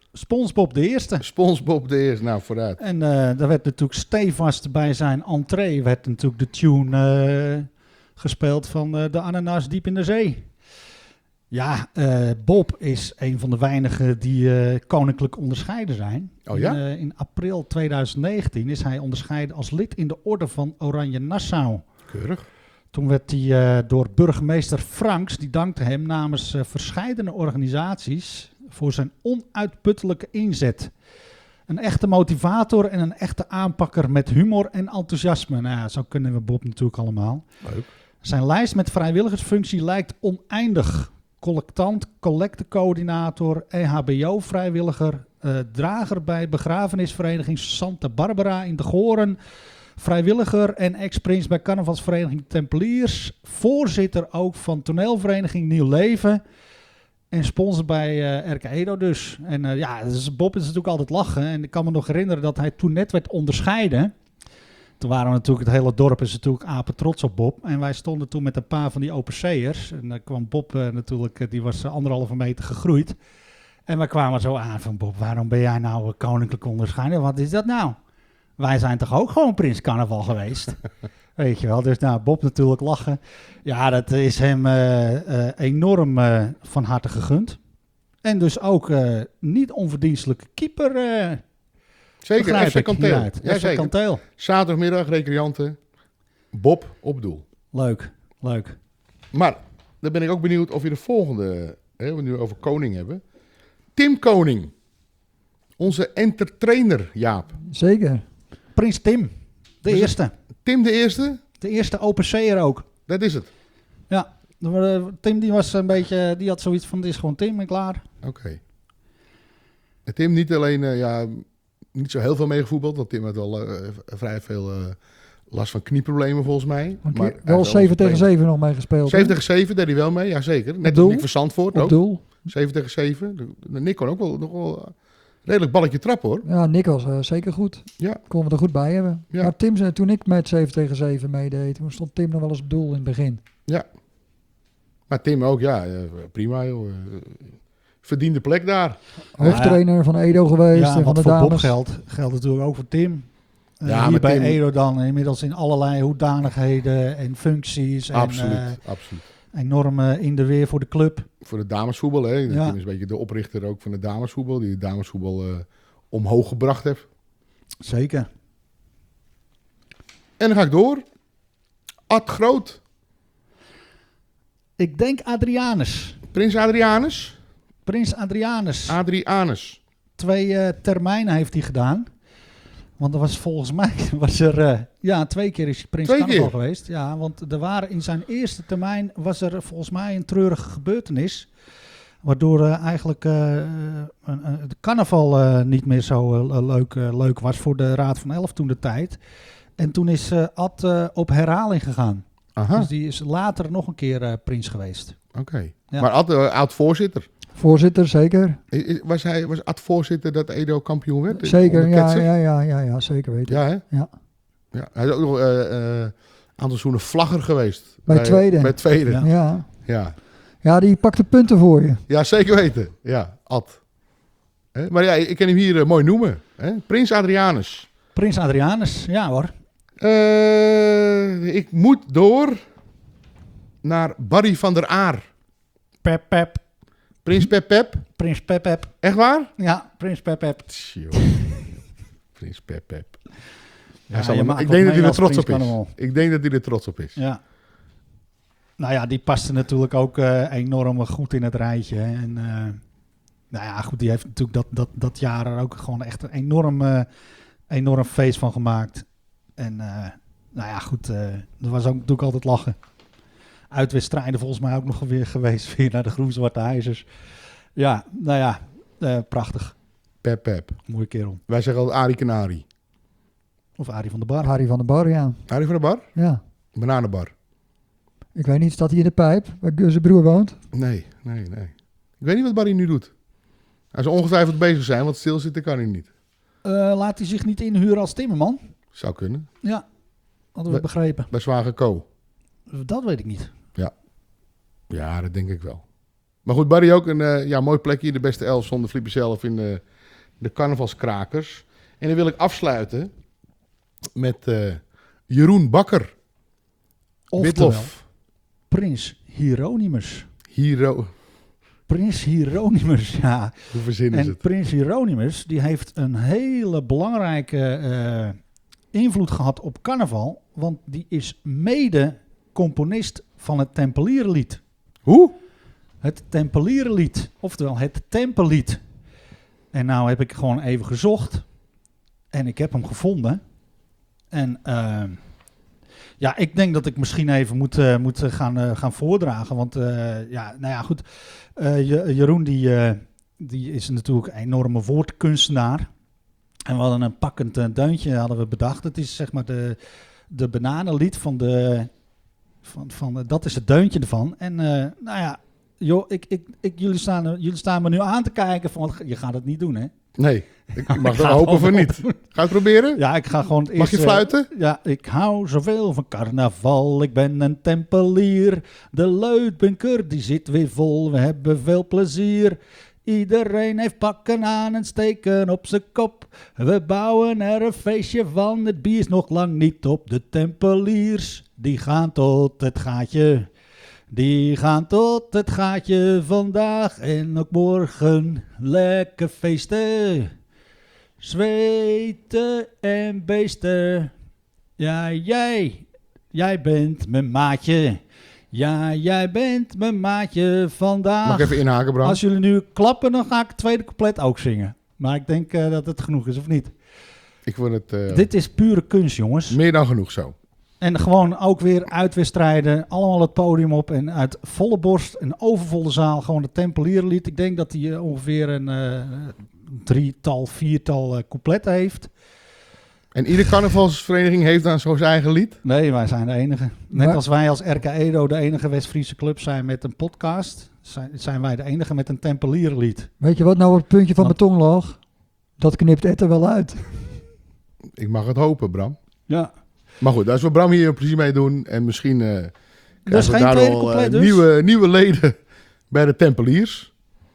SpongeBob de eerste. SpongeBob de eerste, nou vooruit. En daar werd natuurlijk stevast bij zijn entree werd natuurlijk de tune gespeeld van de ananas diep in de zee. Ja, Bob is een van de weinigen die koninklijk onderscheiden zijn. Oh ja? In april 2019 is hij onderscheiden als lid in de orde van Oranje Nassau. Keurig. Toen werd hij door burgemeester Franks, die dankte hem namens verscheidene organisaties voor zijn onuitputtelijke inzet. Een echte motivator en een echte aanpakker met humor en enthousiasme. Nou ja, zo kunnen we Bob natuurlijk allemaal. Leuk. Zijn lijst met vrijwilligersfunctie lijkt oneindig. Collectant, collectecoördinator, EHBO-vrijwilliger, drager bij begrafenisvereniging Santa Barbara in de Goren, vrijwilliger en ex-prins bij carnavalsvereniging Tempeliers, voorzitter ook van toneelvereniging Nieuw Leven en sponsor bij RK Edo dus. En dus Bob is natuurlijk altijd lachen en ik kan me nog herinneren dat hij toen net werd onderscheiden. Toen waren we natuurlijk, het hele dorp is natuurlijk apen trots op Bob. En wij stonden toen met een paar van die openzeeërs. En dan kwam Bob natuurlijk, die was 1,5 meter gegroeid. En wij kwamen zo aan van Bob, waarom ben jij nou koninklijk onderscheiden? Wat is dat nou? Wij zijn toch ook gewoon Prins Carnaval geweest? Weet je wel, dus nou, Bob natuurlijk lachen. Ja, dat is hem enorm van harte gegund. En dus ook niet onverdienstelijke keeper... Zeker, FC Kanteel. Ja, zeker. Kanteel. Zaterdagmiddag, recreanten. Bob op doel. Leuk. Maar, dan ben ik ook benieuwd of je de volgende... Hè, we nu over Koning hebben. Tim Koning. Onze entertrainer, Jaap. Zeker. Prins Tim, de Dus eerste. Tim de eerste, De eerste openzeeër ook. dat is het. Ja, Tim die was een beetje, die had zoiets van, het is gewoon Tim en klaar. Oké. En Tim niet alleen... niet zo heel veel meegevoetbald, want Tim had wel vrij veel last van knieproblemen volgens mij. Maar Wel 7 tegen 7 nog mee gespeeld. 7 tegen 7 deed hij wel mee, ja zeker. Net doel? als Nick van Zandvoort Op ook. doel. 7 tegen 7. Nick kon ook wel nog wel redelijk balletje trappen hoor. Ja, Nick was zeker goed. Ja. Konden we er goed bij hebben. Ja. Maar Tim, toen ik met 7 tegen 7 meedeed, toen stond Tim nog wel eens op doel in het begin. Ja. Maar Tim ook, prima joh. Verdiende plek daar. Hoofdtrainer van Edo geweest Ja, en van wat de voor Bob dames. geldt natuurlijk ook voor Tim. Ja, Hier maar bij Tim- Edo dan inmiddels in allerlei hoedanigheden en functies. Absoluut, En absoluut. enorm in de weer voor de club. Voor de damesvoetbal, hè. Ja. Tim is een beetje de oprichter ook van de damesvoetbal. Die de damesvoetbal omhoog gebracht heeft. Zeker. En dan ga ik door. Ad Groot. Ik denk Adrianus. Prins Adrianus. Prins Adrianus. Adrianus. 2 termijnen heeft hij gedaan. Want er was volgens mij, 2 keer is hij Prins 2 Carnaval keer? geweest. Ja, want er waren in zijn eerste termijn was er volgens mij een treurige gebeurtenis. Waardoor eigenlijk de carnaval niet meer zo leuk was voor de Raad van 11 toen de tijd. En toen is Ad op herhaling gegaan. Aha, Dus die is later nog een keer prins geweest. oké. Ja. Maar Ad, oud-voorzitter. Voorzitter, zeker. Was Ad voorzitter dat Edo kampioen werd? Zeker, Onder Ketser? ja, zeker weten. Ja, hè? Ja. Ja. Hij is ook nog een aantal seizoenen vlagger geweest. Bij tweede. Bij tweede, Ja. ja. Ja. Ja, die pakte punten voor je. Ja, zeker weten. Ja, Ad. Hè? Maar ja, ik kan hem hier mooi noemen. Hè? Prins Adrianus. Prins Adrianus, ja hoor. Ik moet door naar Barry van der Aar. Pep. Prins Pep. Prins Pep. Echt waar? Ja, Prins Pep. Tjoh. Prins Pep. Ja, Hij zal je hem- maakt ik wat denk dat mee hij er als trots op Prins is. Carnaval. Ik denk dat hij er trots op is. Ja. Nou ja, die paste natuurlijk ook enorm goed in het rijtje. Hè. En nou ja, goed, die heeft natuurlijk dat jaar er ook gewoon echt een enorm feest van gemaakt. En nou ja, goed, er was ook natuurlijk altijd lachen. Uitwedstrijden volgens mij ook nog weer geweest, weer naar de groen-zwarte ijzers. Ja, nou ja, prachtig. Pep. Mooie kerel. Wij zeggen altijd Arie Canari. Of Arie van der Bar. Harry van der Bar, ja. Arie van de Bar? Ja. Bananenbar. Ik weet niet, staat hij in de pijp, waar zijn broer woont? Nee. Ik weet niet wat Barry nu doet. Hij zal ongetwijfeld bezig zijn, want stilzitten kan hij niet. Laat hij zich niet inhuren als timmerman? Zou kunnen. Ja, hadden we begrepen. Bij Zwager Co. Dat weet ik niet. Ja, dat denk ik wel. Maar goed, Barry ook een mooi plekje in de beste 11 zonder Flippy zelf in de carnavalskrakers. En dan wil ik afsluiten met Jeroen Bakker. Oftewel, Witlof. Prins Hieronymus. Hero. Prins Hieronymus, ja. Hoe verzin is En het? Prins Hieronymus, die heeft een hele belangrijke invloed gehad op carnaval. Want die is mede componist van het Tempelierenlied. Hoe? Het Tempelierenlied, oftewel het Tempellied. En nou heb ik gewoon even gezocht. En ik heb hem gevonden. En ja, ik denk dat ik misschien even moet gaan voordragen. Want ja, nou ja, goed. Jeroen die is natuurlijk een enorme woordkunstenaar. En we hadden een pakkend deuntje hadden we bedacht. Het is zeg maar de bananenlied van dat is het deuntje ervan. En nou ja, joh, jullie staan me nu aan te kijken van, je gaat het niet doen, hè? Nee, ik mag Ik het ga hopen het van wel niet. Ga je het proberen? Ja, ik ga gewoon het Mag je eerst, fluiten? ja, ik hou zoveel van carnaval. Ik ben een tempelier. De luidbunker die zit weer vol. We hebben veel plezier. Iedereen heeft pakken aan en steken op zijn kop. We bouwen er een feestje van. Het bier is nog lang niet op. De tempeliers, die gaan tot het gaatje. Die gaan tot het gaatje vandaag en ook morgen. Lekker feesten. Zweten en beesten. Ja, jij bent mijn maatje. Ja, jij bent mijn maatje vandaag. Mag ik even inhaken, Bram? Als jullie nu klappen, dan ga ik het tweede couplet ook zingen. Maar ik denk dat het genoeg is, of niet? Ik vond het Dit is pure kunst, jongens. meer dan genoeg zo. En gewoon ook weer uitwedstrijden, allemaal het podium op en uit volle borst, een overvolle zaal, gewoon de Tempelierenlied. Ik denk dat hij ongeveer een 4-tal coupletten heeft. En iedere carnavalsvereniging heeft dan zo zijn eigen lied? Nee, wij zijn de enige. Net Maar- als wij als RK Edo de enige West-Friese club zijn met een podcast, zijn wij de enige met een Tempelierenlied. Weet je wat nou het puntje van Want- mijn tong lag? Dat knipt Ed er wel uit. Ik mag het hopen, Bram. Ja. Maar goed, als we Bram hier een plezier mee doen en misschien Dus krijgen we geen tweede daardoor couplet dus? nieuwe leden bij de Tempeliers.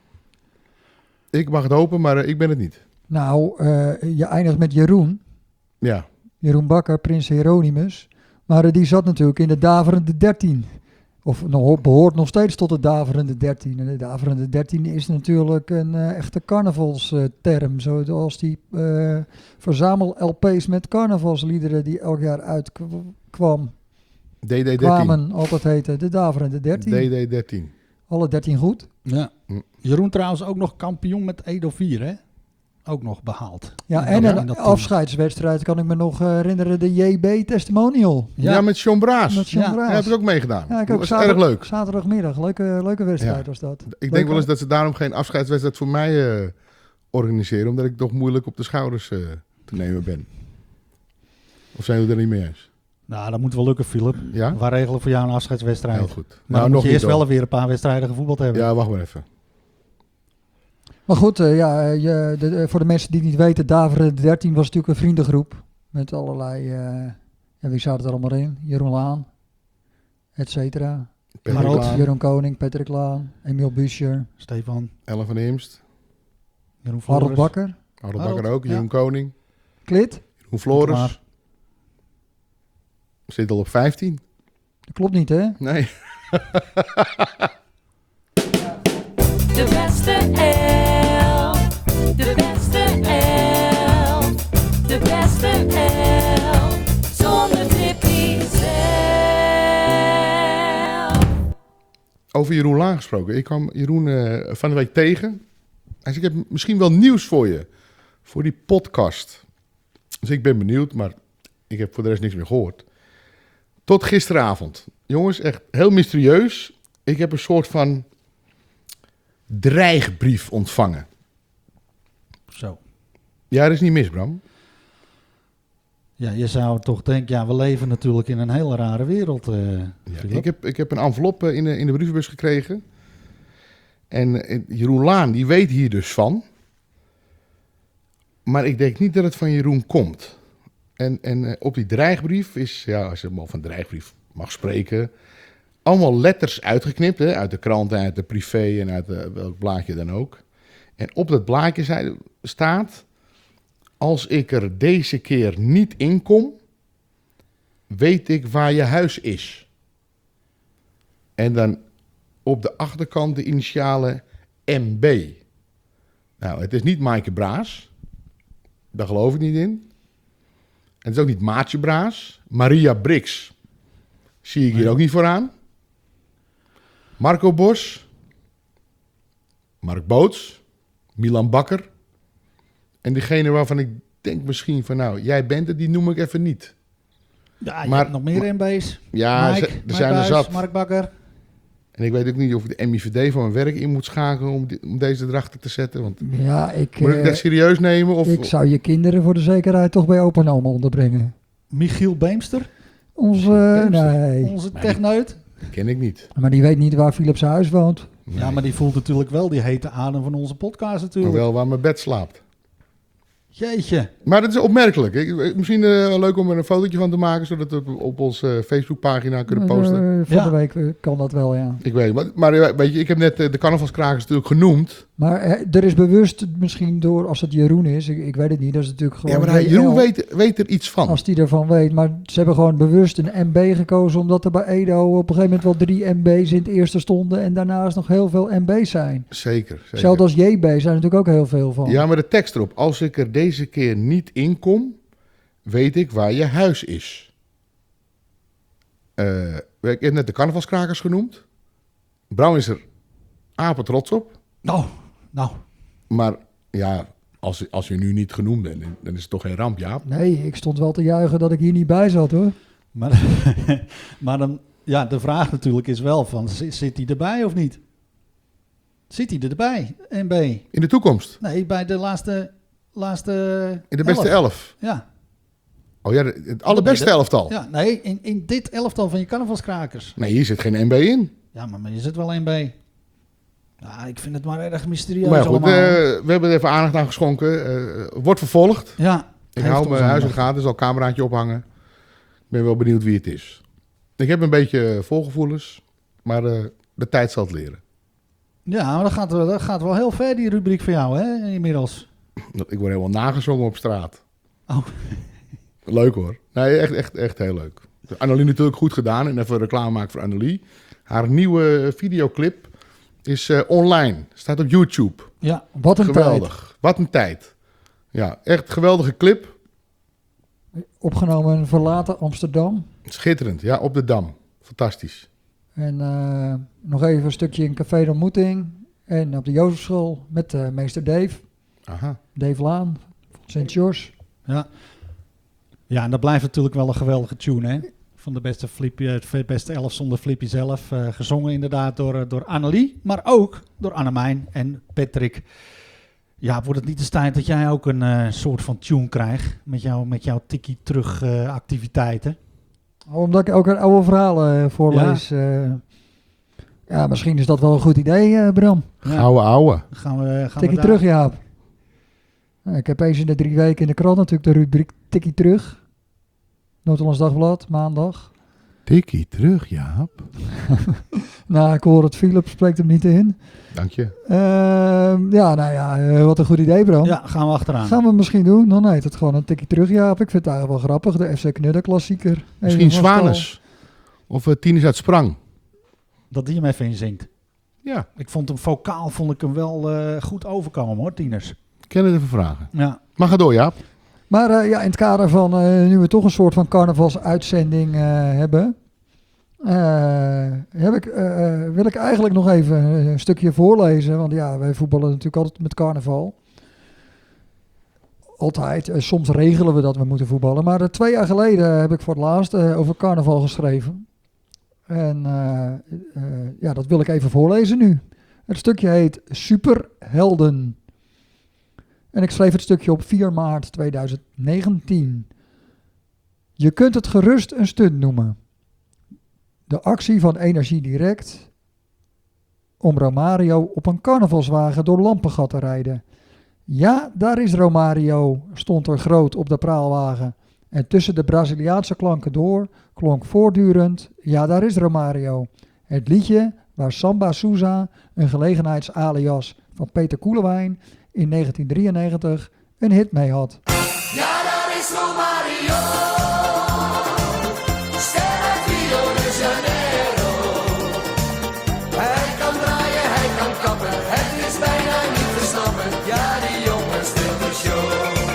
Ik mag het hopen, maar ik ben het niet. Nou, je eindigt met Jeroen. Ja, Jeroen Bakker, Prins Hieronymus. Maar die zat natuurlijk in de daverende 13. Of behoort nog steeds tot de daverende 13. En de daverende 13 is natuurlijk een echte carnavalsterm. Zoals die verzamel-LP's met carnavalsliederen die elk jaar uitkwam. DD13. Kwamen, altijd heette de daverende 13. DD13. Alle 13 goed. Ja. Hm. Jeroen trouwens ook nog kampioen met Edo 4, hè? Ook nog behaald. Ja, In en dat- in een dat team. afscheidswedstrijd kan ik me nog herinneren. De JB Testimonial. Ja, met John Braas. Met John Ja, Braas. Daar heb ik ook meegedaan. Ja, ik dat ook was erg leuk. Zaterdagmiddag. Leuke wedstrijd Ja. was dat. Ik denk wel eens dat ze daarom geen afscheidswedstrijd voor mij organiseren. Omdat ik toch moeilijk op de schouders te nemen ben. Of zijn we er niet mee eens? Nou, dat moet wel lukken, Philip. Ja? Wij regelen voor jou een afscheidswedstrijd. Heel goed. Maar dan moet je niet, eerst wel hoor. weer een paar wedstrijden gevoetbald hebben. Ja, wacht maar even. Maar goed, voor de mensen die het niet weten, Daverende 13 was natuurlijk een vriendengroep. Met allerlei, wie zaten er allemaal in? Jeroen Laan, et cetera. Patrick ook Laan, Jeroen Koning, Patrick Laan, Emiel Buscher, Stefan, Ellen van Eemst, Jeroen Harold Flores. Bakker, Harold Harold, Bakker ook, ja. Jeroen Koning, Klit. Jeroen Flores. Maar. Zit al op 15. Dat klopt niet, hè? Nee. De beste elf. De beste elf. De beste elf. Zonder Tippy zelf. Over Jeroen Laan gesproken. Ik kwam Jeroen van de week tegen. Hij zei, ik heb misschien wel nieuws voor je. Voor die podcast. Dus ik ben benieuwd, maar ik heb voor de rest niks meer gehoord. Tot gisteravond. Jongens, echt heel mysterieus. Ik heb een soort van dreigbrief ontvangen. Zo. Ja, dat is niet mis, Bram. Ja, je zou toch denken, ja, we leven natuurlijk in een hele rare wereld. Ja, Philip. ik heb een envelop in de brievenbus gekregen. En Jeroen Laan, die weet hier dus van. Maar ik denk niet dat het van Jeroen komt. En op die dreigbrief is, ja, als je hem al van dreigbrief mag spreken, allemaal letters uitgeknipt. Hè, uit de krant, uit de privé en uit welk blaadje dan ook. En op dat blaadje staat... Als ik er deze keer niet in kom... weet ik waar je huis is. En dan op de achterkant de initialen MB. Nou, het is niet Maaike Braas. Daar geloof ik niet in. En het is ook niet Maatje Braas. Maria Brix. Zie ik hier ook niet vooraan. Marco Bos. Mark Boots. Milan Bakker. En diegene waarvan ik denk misschien van... nou, jij bent het, die noem ik even niet. Ja, je Maar- hebt nog meer MB's. Ja, Mike, er zijn er Buijs, zat. Mark Bakker. En ik weet ook niet of ik de MIVD van mijn werk in moet schakelen... om deze erachter te zetten. Want Ja, moet ik dat serieus nemen? Of, ik zou je kinderen voor de zekerheid toch bij opa en oma onderbrengen. Michiel Beemster, Onze, Beemster? nee. onze techneut. ken ik niet. Maar die weet niet waar Philips huis woont. Nee. Ja, maar die voelt natuurlijk wel die hete adem van onze podcast Maar natuurlijk. wel waar mijn bed slaapt. Jeetje. Maar dat is opmerkelijk. Misschien leuk om er een fotootje van te maken... zodat we het op onze Facebookpagina kunnen posten. Van Ja. de week kan dat wel, ja. Ik weet het. Maar weet je, ik heb net de carnavalskrakers natuurlijk genoemd. Maar er is bewust misschien door, als het Jeroen is, ik weet het niet, dat is natuurlijk gewoon... Ja, maar WL, Jeroen weet er iets van. Als die ervan weet, maar ze hebben gewoon bewust een MB gekozen, omdat er bij Edo op een gegeven moment wel 3 MB's in het eerste stonden en daarnaast nog heel veel MB's zijn. Zeker. Hetzelfde als JB zijn er natuurlijk ook heel veel van. Ja, maar de tekst erop. Als ik er deze keer niet in kom, weet ik waar je huis is. Ik heb net de carnavalskrakers genoemd. Brouw is er apen trots op. Nou. Maar ja, als je nu niet genoemd bent, dan is het toch geen ramp, Jaap? Nee, ik stond wel te juichen dat ik hier niet bij zat, hoor. Maar, maar dan, ja, de vraag natuurlijk is wel van, zit hij erbij of niet? Zit hij erbij, MB? In de toekomst. Nee, bij de laatste In de beste 11. Ja. Oh ja, het allerbeste elftal. Ja, nee, in dit elftal van je carnavalskrakers. Nee, hier zit geen MB in. Ja, maar is het wel MB? Ja, ik vind het maar erg mysterieus Maar ja, goed, allemaal. we hebben er even aandacht aan geschonken. Wordt vervolgd. Ja. Ik heeft hou ons mijn huis in de aandacht. gaten, er zal een cameraatje ophangen. Ik ben wel benieuwd wie het is. Ik heb een beetje voorgevoelens, maar de tijd zal het leren. Ja, maar dat gaat wel heel ver, die rubriek van jou, hè, inmiddels. Ik word helemaal nagezongen op straat. Oh. Leuk hoor. Nee, echt heel leuk. Annelie natuurlijk goed gedaan en even reclame maken voor Annelie. Haar nieuwe videoclip is online. Staat op YouTube. Ja, Wat een Geweldig. Wat een tijd. Ja, echt geweldige clip. tijd. Opgenomen in verlaten Amsterdam. Schitterend. Ja, op de Dam. Fantastisch. En nog even een stukje in Café de Ontmoeting. En op de Jozefschool met meester Dave. Aha. Dave Laan van Sint George. ja. Ja, en dat blijft natuurlijk wel een geweldige tune, hè. Van de beste Flippy, het beste 11 zonder Flippy zelf. Gezongen inderdaad door Annelie, maar ook door Annemijn en Patrick. Ja, wordt het niet eens tijd dat jij ook een soort van tune krijgt met jouw tikkie-terug activiteiten? Omdat ik ook een oude verhalen voorlees. Ja, misschien is dat wel een goed idee, Bram. Ja. Ouwe. Gaan we Tikkie daar- terug, Jaap. Nou, ik heb eens in de 3 weken in de krant natuurlijk de rubriek Tikkie terug. Noord-Hollands Dagblad, maandag. Tikkie terug, Jaap. Nou, ik hoor het Philip spreekt hem niet in. Dank je. Ja, nou ja, wat een goed idee, Bram. Ja, gaan we achteraan. Gaan we misschien doen? Dan heet het gewoon een tikkie terug, Jaap. Ik vind het eigenlijk wel grappig. De FC Knudden klassieker. Misschien Even van stal. Zwanes. Of Tieners uit Sprang. Dat die hem even inzingt. Ja, Ik vond hem vocaal wel goed overkomen, hoor, Tieners. ik kan het even vragen. Ja. Maar ga door, Jaap. Maar ja, in het kader van nu we toch een soort van carnavalsuitzending hebben, wil ik eigenlijk nog even een stukje voorlezen. Want ja, wij voetballen natuurlijk altijd met carnaval. Altijd. Soms regelen we dat we moeten voetballen. Maar 2 jaar geleden heb ik voor het laatst over carnaval geschreven. En ja, dat wil ik even voorlezen nu. Het stukje heet Superhelden. En ik schreef het stukje op 4 maart 2019. Je kunt het gerust een stunt noemen. De actie van Energie Direct om Romario op een carnavalswagen door Lampengat te rijden. Ja, daar is Romario, stond er groot op de praalwagen. En tussen de Braziliaanse klanken door klonk voortdurend, ja, daar is Romario. Het liedje waar Samba Souza, een gelegenheidsalias van Peter Koelewijn in 1993 een hit mee had. Ja, daar is Romario. Ster Rio de Janeiro. Hij kan draaien, hij kan kappen. Het is bijna niet te snappen. Ja, die jongen steelt de show.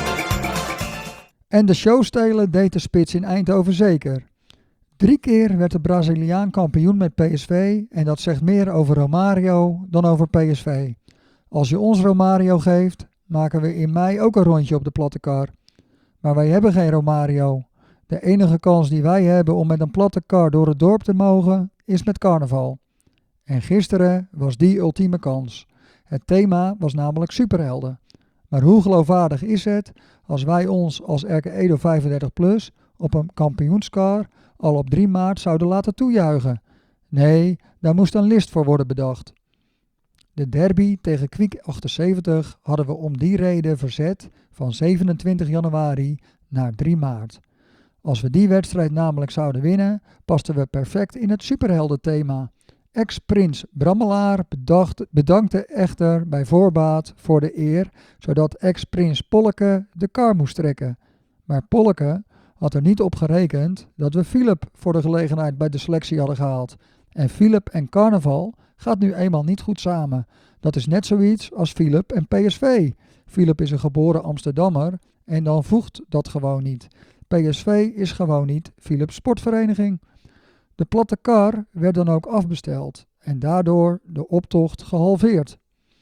En de show stelen deed de spits in Eindhoven zeker. 3 keer werd de Braziliaan kampioen met PSV en dat zegt meer over Romario dan over PSV. Als je ons Romario geeft, maken we in mei ook een rondje op de platte kar. Maar wij hebben geen Romario. De enige kans die wij hebben om met een platte kar door het dorp te mogen, is met carnaval. En gisteren was die ultieme kans. Het thema was namelijk superhelden. Maar hoe geloofwaardig is het als wij ons als RK Edo 35+ op een kampioenskar al op 3 maart zouden laten toejuichen? Nee, daar moest een list voor worden bedacht. De derby tegen Kwiek 78 hadden we om die reden verzet van 27 januari naar 3 maart. Als we die wedstrijd namelijk zouden winnen, pasten we perfect in het superheldenthema. Ex-prins Brammelaar bedankte echter bij voorbaat voor de eer, zodat ex-prins Polleke de kar moest trekken. Maar Polleke had er niet op gerekend dat we Philip voor de gelegenheid bij de selectie hadden gehaald. En Philip en carnaval gaat nu eenmaal niet goed samen. Dat is net zoiets als Philip en PSV. Philip is een geboren Amsterdammer en dan voegt dat gewoon niet. PSV is gewoon niet Philips sportvereniging. De platte kar werd dan ook afbesteld en daardoor de optocht gehalveerd.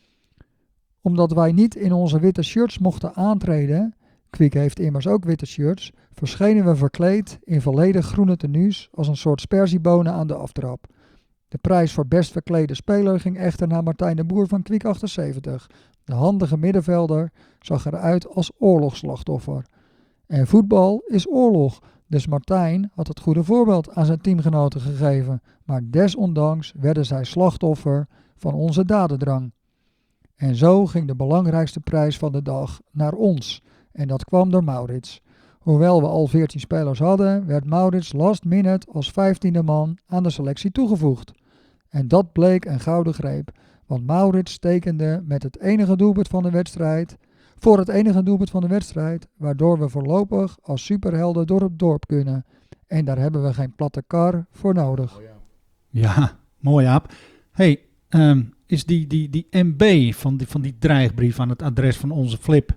Omdat wij niet in onze witte shirts mochten aantreden, Kwiek heeft immers ook witte shirts, verschenen we verkleed in volledig groene tenues als een soort sperziebonen aan de aftrap. De prijs voor best verklede speler ging echter naar Martijn de Boer van Kwiek 78. De handige middenvelder zag eruit als oorlogsslachtoffer. En voetbal is oorlog, dus Martijn had het goede voorbeeld aan zijn teamgenoten gegeven, maar desondanks werden zij slachtoffer van onze dadendrang. En zo ging de belangrijkste prijs van de dag naar ons, en dat kwam door Maurits. Hoewel we al 14 spelers hadden, werd Maurits last minute als 15e man aan de selectie toegevoegd. En dat bleek een gouden greep, want Maurits tekende met het enige doelpunt van de wedstrijd, voor het enige doelpunt van de wedstrijd, waardoor we voorlopig als superhelden door het dorp kunnen. En daar hebben we geen platte kar voor nodig. Ja, mooi Jaap. Hey, is die MB van die dreigbrief aan het adres van onze Flip,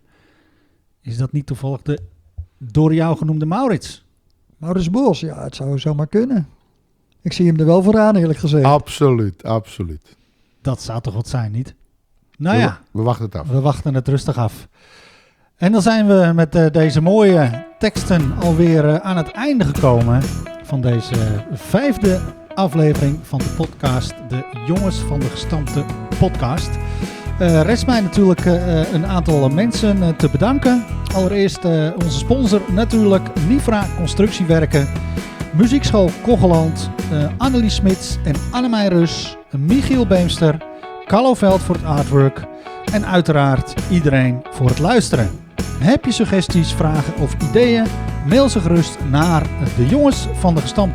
is dat niet toevallig de door jou genoemde Maurits? Maurits Bos, ja, het zou zomaar kunnen. Ik zie hem er wel vooraan, eerlijk gezegd. Absoluut, absoluut. Dat zou toch wat zijn, niet? Nou ja, We wachten het af. we wachten het rustig af. En dan zijn we met deze mooie teksten alweer aan het einde gekomen van deze 5e aflevering van de podcast, de Jongens van de Gestampte podcast. Rest mij natuurlijk een aantal mensen te bedanken. Allereerst onze sponsor natuurlijk, Nifra Constructiewerken, Muziekschool Kogeland, Annelies Smits en Annemij Rus, Michiel Beemster, Carlo Veld voor het artwork en uiteraard iedereen voor het luisteren. Heb je suggesties, vragen of ideeën? Mail ze gerust naar de jongens van de gestampte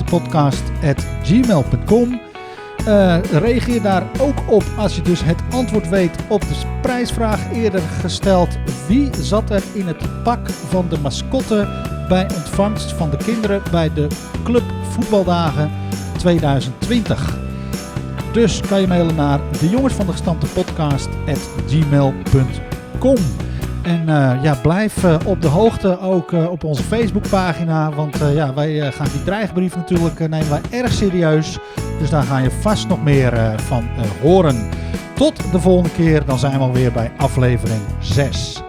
podcast@gmail.com. Reageer daar ook op als je dus het antwoord weet op de prijsvraag eerder gesteld. Wie zat er in het pak van de mascotte bij ontvangst van de kinderen bij de Club Voetbaldagen 2020? Dus kan je mailen naar de jongens van de gestampte podcast@gmail.com. En blijf op de hoogte ook op onze Facebookpagina. Want wij gaan die dreigbrief natuurlijk nemen wij erg serieus. Dus daar ga je vast nog meer van horen. Tot de volgende keer. Dan zijn we alweer bij aflevering 6.